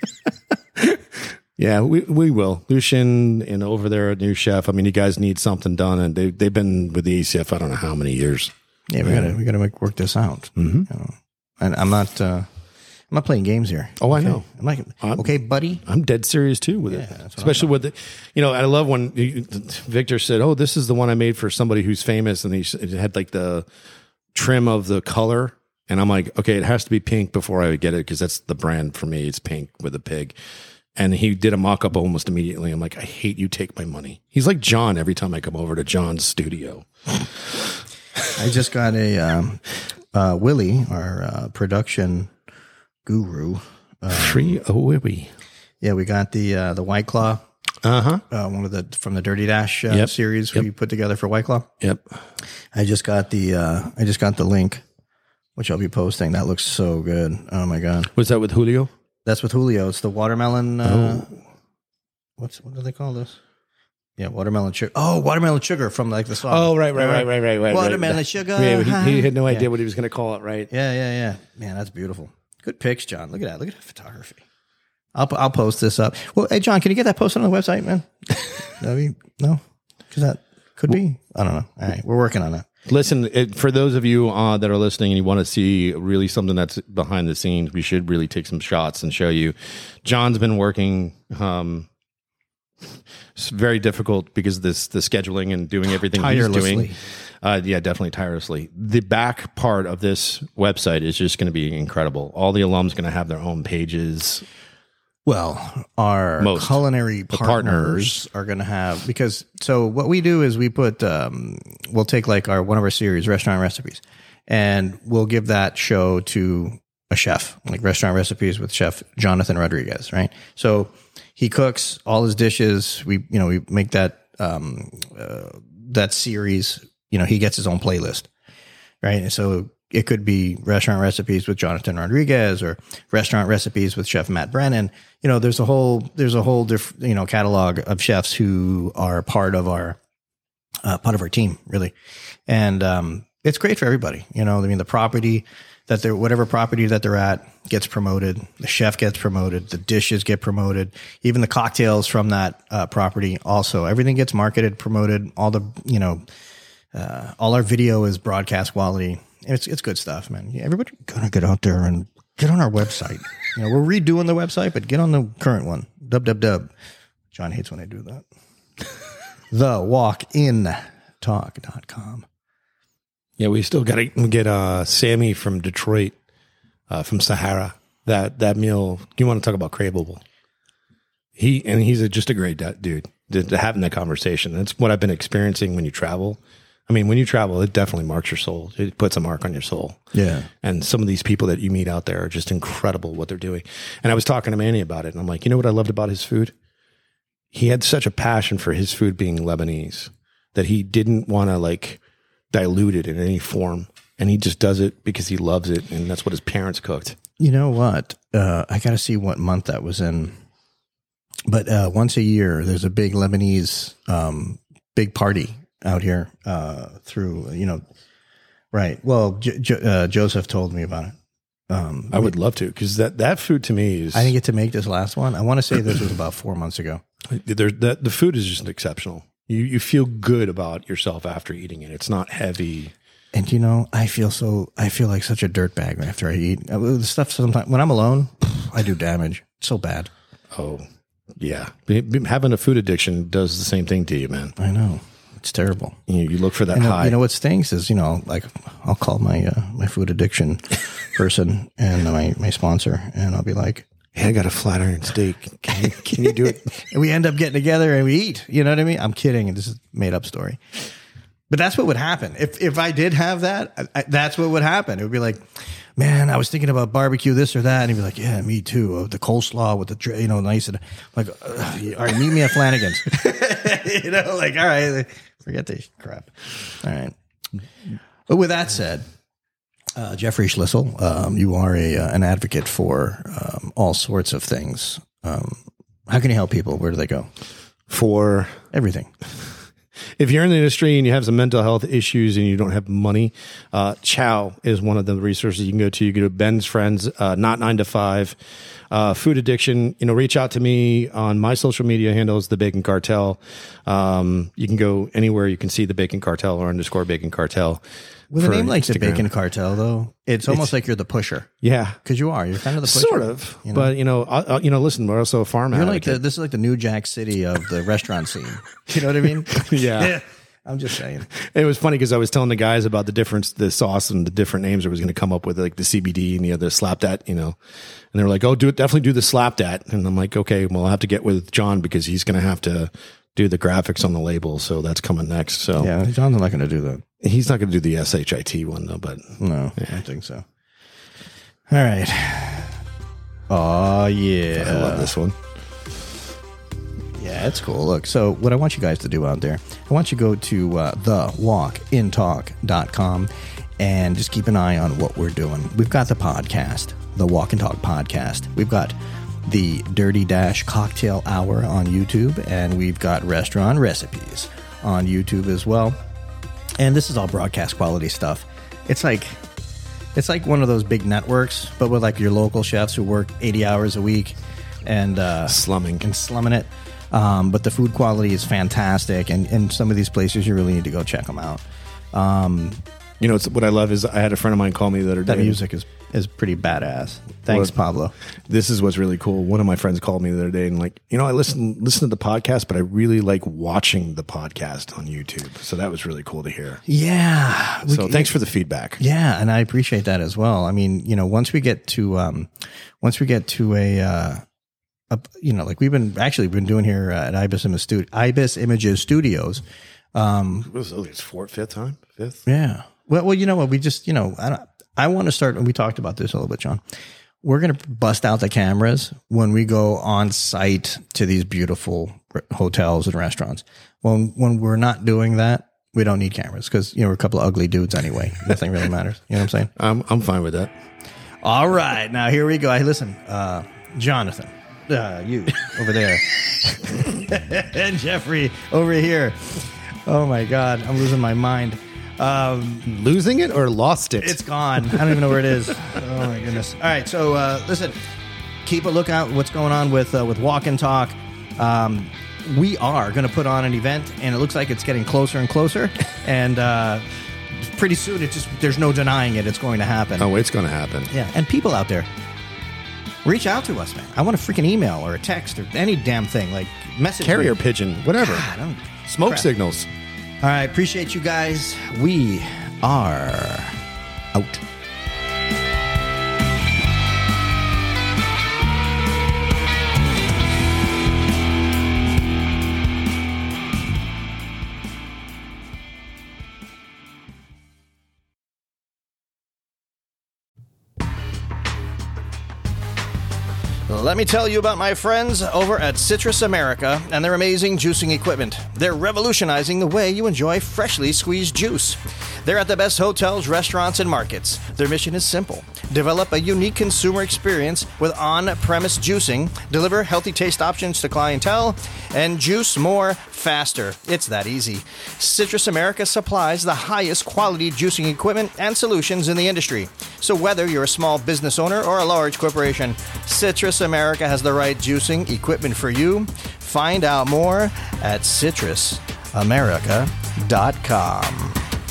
Yeah, we we will. Lucian and over there, a new chef. I mean, you guys need something done, and they they've been with the A C F. I don't know how many years. Yeah, we gotta we gotta make work this out. Mm-hmm. You know? And I'm not uh, I'm not playing games here. Oh, I Okay? know. I'm like, I'm- okay, buddy. I'm dead serious too with it, that's what especially with the, you know, I love when you, Victor said, "Oh, this is the one I made for somebody who's famous," and he s- it had like the trim of the color And I'm like, okay, it has to be pink before I would get it because that's the brand for me. It's pink with a pig. And he did a mock-up almost immediately. I'm like, I hate you, take my money. He's like John every time I come over to John's studio. I just got a um, uh, Willie, our uh, production guru. Um, Free a Willie. Yeah, we got the uh, the White Claw. Uh-huh. Uh, one of the from the Dirty Dash uh, Yep. series Yep. we put together for White Claw. Yep. I just got the uh, I just got the link, which I'll be posting. That looks so good. Oh my god. Was that with Julio? That's with Julio. It's the watermelon. Uh, Oh. What's what do they call this? Yeah, watermelon sugar. Oh, watermelon sugar from like the song. Oh, right, right, right, right, right, right. Watermelon right. sugar. Yeah, he, he had no idea Yeah. what he was going to call it, right? Yeah, yeah, yeah. Man, that's beautiful. Good pics, John. Look at that. Look at that photography. I'll I'll post this up. Well, hey, John, can you get that posted on the website, man? That'd be, no, because that could be. I don't know. All right, we're working on that. Listen, it, for those of you uh, that are listening and you want to see really something that's behind the scenes, we should really take some shots and show you. John's been working. Um, it's very difficult because of this the scheduling and doing everything he's doing. Uh, yeah, definitely tirelessly. The back part of this website is just going to be incredible. All the alums going to have their own pages. Well, our Most. culinary The partners, partners. are going to have, because so what we do is we put, um, we'll take like our one of our series, restaurant recipes, and we'll give that show to a chef, like restaurant recipes with Chef Jonathan Rodriguez, right? So he cooks all his dishes. We, you know, we make that um, uh, that series. You know, he gets his own playlist, right? And so it could be restaurant recipes with Jonathan Rodriguez or restaurant recipes with Chef Matt Brennan. You know, there's a whole there's a whole different you know catalog of chefs who are part of our uh, part of our team, really, and um, it's great for everybody. You know, I mean, the property that they're whatever property that they're at gets promoted. The chef gets promoted. The dishes get promoted. Even the cocktails from that uh, property also. Everything gets marketed, promoted. All the you know, uh, all our video is broadcast quality. It's it's good stuff, man. Yeah, everybody gonna get out there and get on our website. You know, we're redoing the website, but get on the current one. Dub dub dub. John hates when I do that. the walk in talk dot com. Yeah, we still got to get uh, Sammy from Detroit, uh, from Sahara. That that meal. You want to talk about craveable? He and he's a, just a great dude. To, to having that conversation. That's what I've been experiencing when you travel. I mean, when you travel, it definitely marks your soul. It puts a mark on your soul. Yeah. And some of these people that you meet out there are just incredible what they're doing. And I was talking to Manny about it, and I'm like, you know what I loved about his food? He had such a passion for his food being Lebanese that he didn't want to like dilute it in any form. And he just does it because he loves it, and that's what his parents cooked. You know what? Uh, I got to see what month that was in. But uh, once a year, there's a big Lebanese um, big party out here uh, through, you know, right. Well, J- J- uh, Joseph told me about it. Um, I would love to, because that, that food to me is... I didn't get to make this last one. I want to say this was about four months ago. There, that, the food is just exceptional. You you feel good about yourself after eating it. It's not heavy. And, you know, I feel so, I feel like such a dirtbag after I eat. Uh, The stuff sometimes, when I'm alone, I do damage. It's so bad. Oh, yeah. Be- be- Having a food addiction does the same thing to you, man. I know. It's terrible. You, you look for that And uh, high. you know what stinks is, you know, like I'll call my uh, my food addiction person and my, my sponsor, and I'll be like, hey, I got a flat iron steak. Can you, can you do it? and we end up getting together and we eat. You know what I mean? I'm kidding. And this is a made up story. But that's what would happen. If if I did have that, I, I, that's what would happen. It would be like, man, I was thinking about barbecue, this or that. And he'd be like, yeah, me too. Uh, the coleslaw with the, dr- you know, nice. And like, uh, all right, meet me at Flanagan's. you know, like, all right, forget this crap. All right. But with that said, uh, Jeffrey Schlissel, um, you are a uh, an advocate for um, all sorts of things. Um, how can you help people? Where do they go? For Everything. if you're in the industry and you have some mental health issues and you don't have money, uh, Chow is one of the resources you can go to. You go to Ben's Friends, uh, not nine to five, uh, food addiction. You know, reach out to me on my social media handles, The Bacon Cartel. Um, you can go anywhere. You can see The Bacon Cartel or underscore Bacon Cartel. With a for name like the Instagram. Bacon Cartel, though, it's almost like you're the pusher. Yeah, Because you are. You're kind of the pusher. sort of. You know? But you know, uh, uh, you know, listen, we're also a farm You're like advocate. the, this is like the New Jack City of the restaurant scene. You know what I mean? Yeah. I'm just saying. It was funny because I was telling the guys about the difference, the sauce and the different names I was going to come up with, like the C B D and the other slap that, you know, and they were like, oh, do it, definitely do the slap that. And I'm like, okay, well, I'll have to get with John because he's going to have to do the graphics on the label. So that's coming next. So yeah, John's not going to do that. He's not going to do the S H I T one though, but no, yeah. I don't think so. All right. Oh yeah. I love this one. Yeah, it's cool. Look, so what I want you guys to do out there, I want you to go to uh, the walk in talk dot com and just keep an eye on what we're doing. We've got the podcast, the Walk and Talk podcast. We've got the Dirty Dash Cocktail Hour on YouTube, and we've got Restaurant Recipes on YouTube as well. And this is all broadcast quality stuff. It's like it's like one of those big networks, but with like your local chefs who work eighty hours a week and uh, slumming and slumming it. Um, but the food quality is fantastic, and in some of these places, you really need to go check them out. Um, you know, it's, what I love is I had a friend of mine call me the other day. That music is, is pretty badass. Thanks, well, Pablo. This is what's really cool. One of my friends called me the other day and like, you know, I listen listen to the podcast, but I really like watching the podcast on YouTube. So that was really cool to hear. Yeah. So we, thanks for the feedback. Yeah, and I appreciate that as well. I mean, you know, once we get to um, once we get to a uh, Uh, you know, like we've been actually been doing here uh, at Ibis Images, Studi- Ibis Images Studios. Um, it was it's fourth, fifth time, fifth. Yeah. Well, well, you know what? We just, you know, I don't, I want to start. And we talked about this a little bit, John. We're going to bust out the cameras when we go on site to these beautiful hotels and restaurants. When when we're not doing that, we don't need cameras because you know we're a couple of ugly dudes anyway. Nothing really matters. You know what I'm saying? I'm I'm fine with that. All right, now here we go. Hey, listen, uh, Jonathan. Uh, you over there and Jeffrey over here. Oh my God, I'm losing my mind. Um, losing it or lost it? It's gone. I don't even know where it is. Oh my goodness. All right, so uh, listen, keep a lookout what's going on with uh, with Walk and Talk. Um, we are going to put on an event, and it looks like it's getting closer and closer. And uh, pretty soon, it just there's no denying it. It's going to happen. Oh, it's going to happen. Yeah, and people out there. Reach out to us, man. I want a freaking email or a text or any damn thing. Like, message Carrier me. pigeon, whatever. God, Smoke crap. signals. All right. Appreciate you guys. We are out. Let me tell you about my friends over at Citrus America and their amazing juicing equipment. They're revolutionizing the way you enjoy freshly squeezed juice. They're at the best hotels, restaurants, and markets. Their mission is simple. Develop a unique consumer experience with on-premise juicing, deliver healthy taste options to clientele, and juice more faster. It's that easy. Citrus America supplies the highest quality juicing equipment and solutions in the industry. So whether you're a small business owner or a large corporation, Citrus America has the right juicing equipment for you. Find out more at citrus america dot com.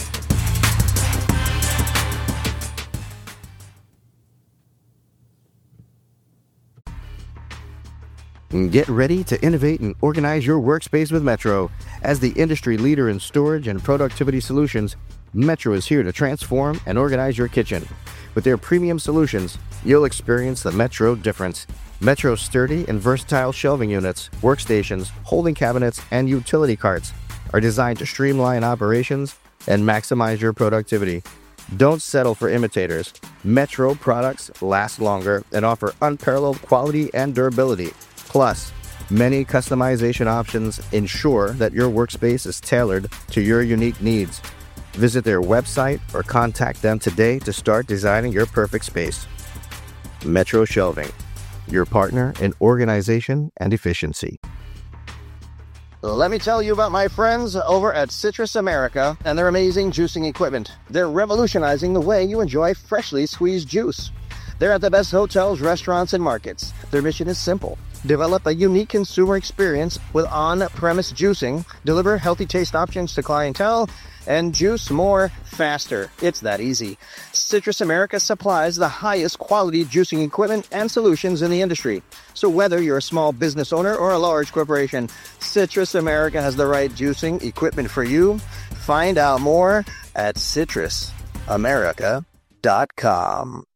Get ready to innovate and organize your workspace with Metro. As the industry leader in storage and productivity solutions, Metro is here to transform and organize your kitchen. With their premium solutions, you'll experience the Metro difference. Metro's sturdy and versatile shelving units, workstations, holding cabinets, and utility carts are designed to streamline operations and maximize your productivity. Don't settle for imitators. Metro products last longer and offer unparalleled quality and durability. Plus, many customization options ensure that your workspace is tailored to your unique needs. Visit their website or contact them today to start designing your perfect space. Metro Shelving, your partner in organization and efficiency. Let me tell you about my friends over at Citrus America and their amazing juicing equipment. They're revolutionizing the way you enjoy freshly squeezed juice. They're at the best hotels, restaurants, and markets. Their mission is simple. Develop a unique consumer experience with on-premise juicing, deliver healthy taste options to clientele, and juice more faster. It's that easy. Citrus America supplies the highest quality juicing equipment and solutions in the industry. So whether you're a small business owner or a large corporation, Citrus America has the right juicing equipment for you. Find out more at citrus america dot com.